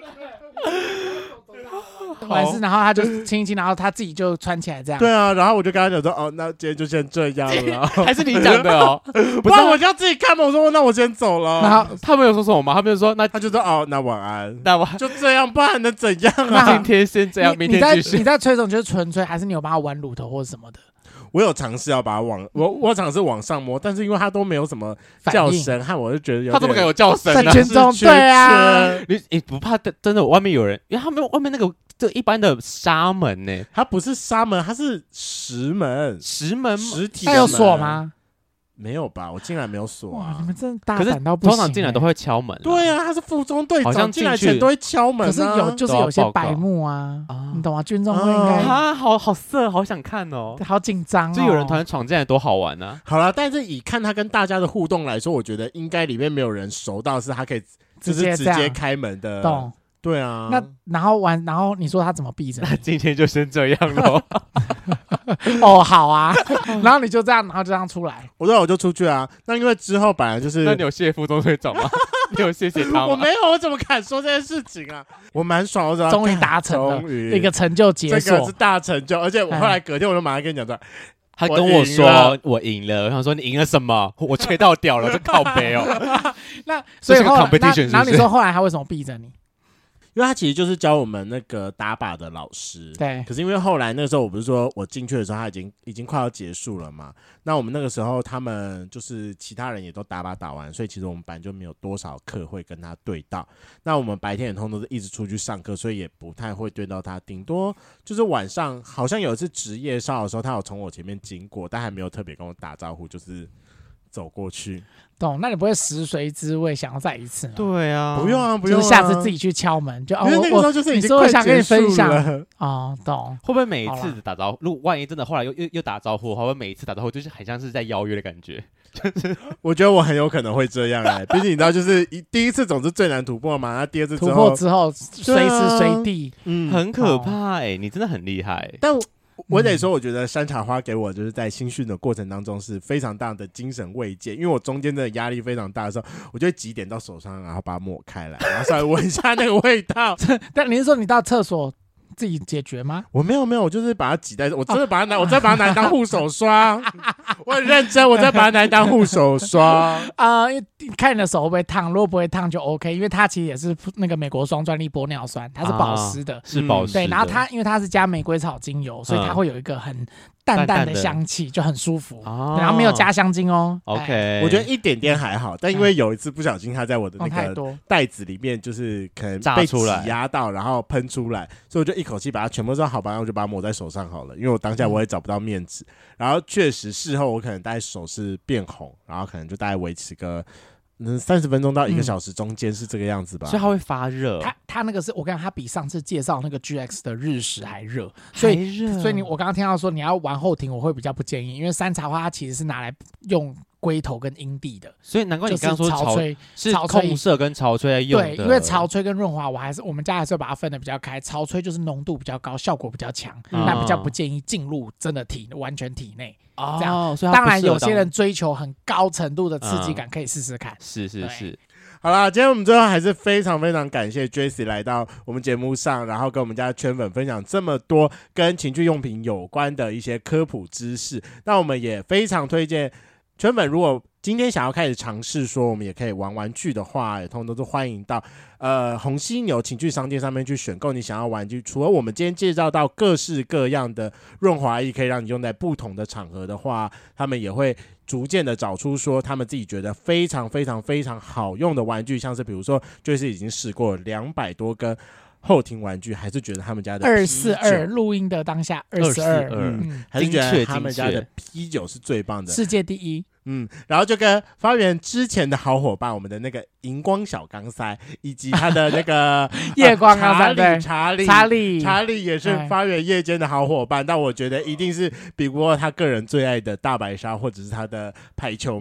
完事，然后他就亲一亲，然后他自己就穿起来这样。 对啊，然后我就跟他讲说，哦，那今天就先这样了。 还是你讲的哦？ 不然我就要自己看嘛。我说那我先走了。 然后他们有说什么吗？他们就说那他就说哦，那晚安。 那我就这样，不然能怎样啊？ 今天先这样，明你在天继续。 你在吹什么？就是纯吹，还是你有帮他玩乳头或者什么的？ 我有尝试要把它往我我尝试往上摸，但是因为它都没有什么叫声，害我就觉得有点他怎么可能有叫声在呢？ 军中对啊， 你你不怕真的外面有人？因为他们外面那个这一般的纱门呢， 它不是纱门，它是石门， 石门实体的门。 他有锁吗？ 没有吧，我进来没有锁啊。 哇，你们真的大可是胆到不行、欸。 通常进来都会敲门、啊。 对啊，他是副中队长， 好像进来前都会敲门、啊。 可是有就是有些白目啊， 啊你懂吗？军中会应该啊，好好色，好想看哦， 好紧张哦。 就有人突然闯进来，多好玩啊！ 好了，但是以看他跟大家的互动来说，我觉得应该里面没有人熟到是他可以就是直接开门的。 懂？ 对啊。 那然后完，然后你说他怎么闭着？ 那今天就先这样咯。 哦，好啊。然后你就这样，然后就这样出来。 我说我就出去啊。那因为之后本来就是， 那你有谢副中队长吗？你有谢谢他吗？ 我没有，我怎么敢说这件事情啊？我蛮爽，我终于达成了一个成就解锁， 这个是大成就。而且我后来隔天我就马上跟你讲说。 他跟我说我赢了，我想说你赢了什么？我吹到屌了，这靠北哦。 那所以后来， 那然后你说后来他为什么逼着你？ 因为他其实就是教我们那个打靶的老师， 对。 可是因为后来那个时候，我不是说我进去的时候，他已经已经快要结束了嘛。那我们那个时候，他们就是其他人也都打靶打完，所以其实我们班就没有多少课会跟他对到。那我们白天也通都是一直出去上课，所以也不太会对到他。顶多就是晚上，好像有一次值夜哨的时候，他有从我前面经过，但还没有特别跟我打招呼，就是走过去。 懂？那你不会食髓知味，想要再一次吗？ 对啊， 不用啊，不用、啊， 就是下次自己去敲门，就哦， 因为那个时候就是已经快想跟你分享了哦，懂？ 会不会每一次打招呼，如果万一真的后来又又又打招呼，会不会每一次打招呼就是很像是在邀约的感觉？ 就是我觉得我很有可能会这样哎、欸，毕竟你知道，就是一第一次总是最难突破嘛，那第二次之后突破之后随时随地， 嗯， 很可怕哎、欸，你真的很厉害、欸。 但我。我得说，我觉得山茶花给我就是在新训的过程当中是非常大的精神慰藉，因为我中间的压力非常大的时候，我就会挤点到手上，然后把它抹开来，然后稍微闻一下那个味道。 但你是说你到厕所自己解决吗？ 我没有没有，我就是把它挤在，我真的把它拿，我再把它拿来当护手霜。我很认真，我再把它拿来当护手霜。 啊、呃，看你的手会不会烫，如果不会烫就 OK， 因为它其实也是那个美国双专利玻尿酸，它是保湿的， 啊、是保湿的、 嗯。对，然后它因为它是加玫瑰草精油，所以它会有一个很淡淡的香气，就很舒服。哦、然后没有加香精哦。 OK， 我觉得一点点还好，但因为有一次不小心它在我的那个袋子里面，就是可能被挤压到，然后喷出来，所以我就一口气把它全部说好吧，我就把它抹在手上好了，因为我当下我也找不到面纸。嗯、然后确实事后我可能大概手是变红，然后可能就大概维持个。嗯，三十分钟到一个小时中间是这个样子吧， 嗯、所以它会发热。 它它那个是我跟你讲，它比上次介绍那个 G X 的日食还热，所以所以你我刚刚听到说你要玩后庭，我会比较不建议，因为山茶花它其实是拿来用龟头跟阴蒂的， 所以难怪你刚刚说潮吹是控色跟潮吹在用的。 对，因为潮吹跟润滑，我还是我们家还是要把它分得比较开。潮吹就是浓度比较高，效果比较强，嗯、那比较不建议进入真的体完全体内。 哦， 这样， 所以当然有些人追求很高程度的刺激感，可以试试看。 嗯、是是是。 好啦，今天我们最后还是非常非常感谢 Jessie 来到我们节目上，然后跟我们家圈粉分享这么多跟情趣用品有关的一些科普知识。那我们也非常推荐圈粉，如果今天想要开始尝试说我们也可以玩玩具的话，也通通都是欢迎到呃红犀牛情趣商店上面去选购你想要玩具。除了我们今天介绍到各式各样的润滑液可以让你用在不同的场合的话，他们也会逐渐的找出说他们自己觉得非常非常非常好用的玩具，像是比如说就是已经试过两百多根后庭玩具，还是觉得他们家的二四二录音的当下二四二， 嗯，还是觉得他们家的啤酒是最棒的， 世界第一。 嗯，然后就跟发源之前的好伙伴，我们的那个荧光小钢塞，以及他的那个夜光钢塞，对， 查理， 查理， 查理也是发源夜间的好伙伴，但我觉得一定是比不过他个人最爱的大白鲨，或者是他的排球妹。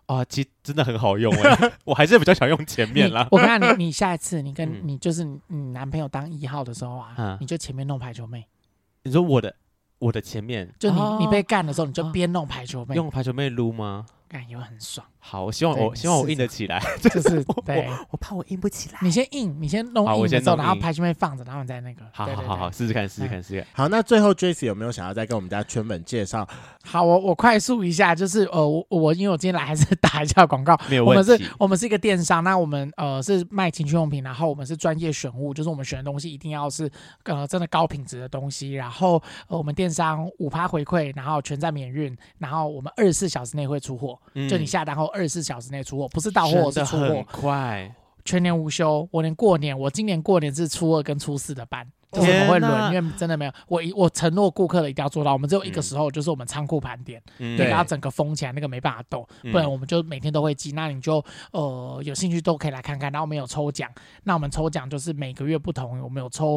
啊，其实真的很好用哎，我还是比较想用前面啦。 我跟你讲，你你下一次你跟、 嗯、 你就是你你男朋友当一号的时候啊， 嗯、 你就前面弄排球妹。 你说我的我的前面， 就你、 哦、 你被干的时候，你就边弄排球妹， 用排球妹撸吗？ 干也会很爽。 好，我希望我希望我硬得起来， 就是对我，我怕我硬不起来。 你先硬，你先弄硬的时候，然后排球妹放着，然后你再那个。 好好好好，试试看，试试看，试试看。 好，那最后 Jesse 有没有想要再跟我们家圈粉介绍？ 好，我我快速一下，就是呃，我我因为我今天来还是打一下广告。 没有问题。 我们是，我们是一个电商，那我们呃是卖情趣用品，然后我们是专业选物，就是我们选的东西一定要是呃真的高品质的东西，然后呃我们电商五趴回馈，然后全站免运，然后我们二十四小时内会出货，嗯、就你下单后二十四小时内出货，不是到货是出货， 很快， 全年无休。我连过年，我今年过年是初二跟初四的班。就是我们会轮，因为真的没有我我承诺顾客的一定要做到。我们只有一个时候，就是我们仓库盘点，嗯、对，然后整个封起来，那个没办法动，嗯、不然我们就每天都会寄。那你就呃有兴趣都可以来看看。然后我们有抽奖，那我们抽奖就是每个月不同，我们有抽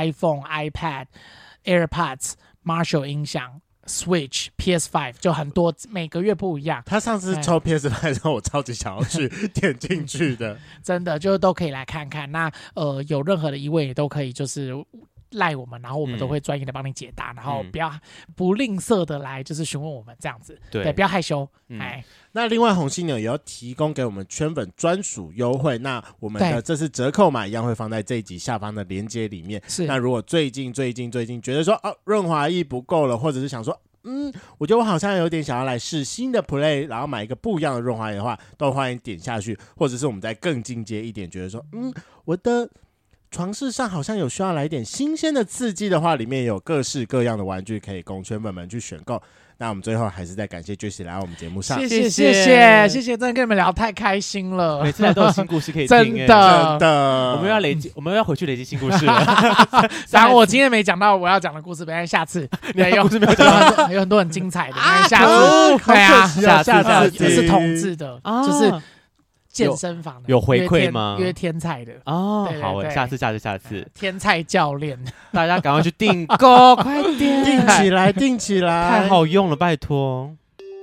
iPhone、iPad、AirPods、Marshall 音响。Switch、P S 五 就很多，每个月不一样。 他上次抽 P S 五的时候，我超级想要去点进去的， 真的就都可以来看看。那呃，有任何的疑问也都可以，就是赖我们，然后我们都会专业的帮你解答，嗯、然后不要不吝啬的来就是询问我们这样子，对，对不要害羞，嗯、哎。 那另外红犀牛也要提供给我们圈粉专属优惠，那我们的这次折扣码一样会放在这一集下方的连结里面。是，那如果最近最近最近觉得说哦润滑液不够了，或者是想说嗯，我觉得我好像有点想要来试新的 play， 然后买一个不一样的润滑液的话，都欢迎点下去，或者是我们再更进阶一点，觉得说嗯我的床事上好像有需要来一点新鲜的刺激的话，里面有各式各样的玩具可以供圈粉们去选购。那我们最后还是再感谢 Jesse 来我们节目上， 谢谢谢谢谢谢，真的跟你们聊太开心了， 每次来都有新故事可以听， 真的真的， 我们要累积，我们要回去累积新故事了。 然后我今天没讲到我要讲的故事，等下次你还有故事没有讲到，有很多很精彩的，啊、下次、哦、对啊， 下次下次也是同志的， 啊、 就是健身房的有回馈吗？ 约天菜的哦， 对对对好诶，下次下次下次天菜教练， 大家赶快去订购，快点订起来，订起来， 太好用了，拜托。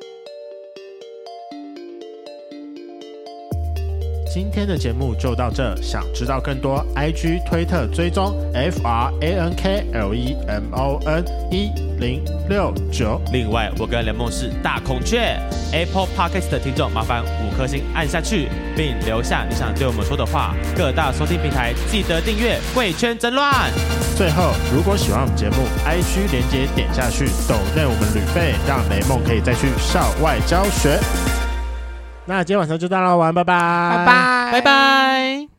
今天的节目就到这，想知道更多 I G 推特追踪 F R A N K L E M O N 一零六九。 另外我跟雷梦是大孔雀 Apple Podcast 的听众，麻烦五颗星按下去，并留下你想对我们说的话。各大收听平台记得订阅贵圈争乱。 最后如果喜欢我们节目， I G 连结点下去，抖内我们旅费，让雷梦可以再去校外教学。那今天晚上就到了，晚安，拜拜， 拜拜， 拜拜。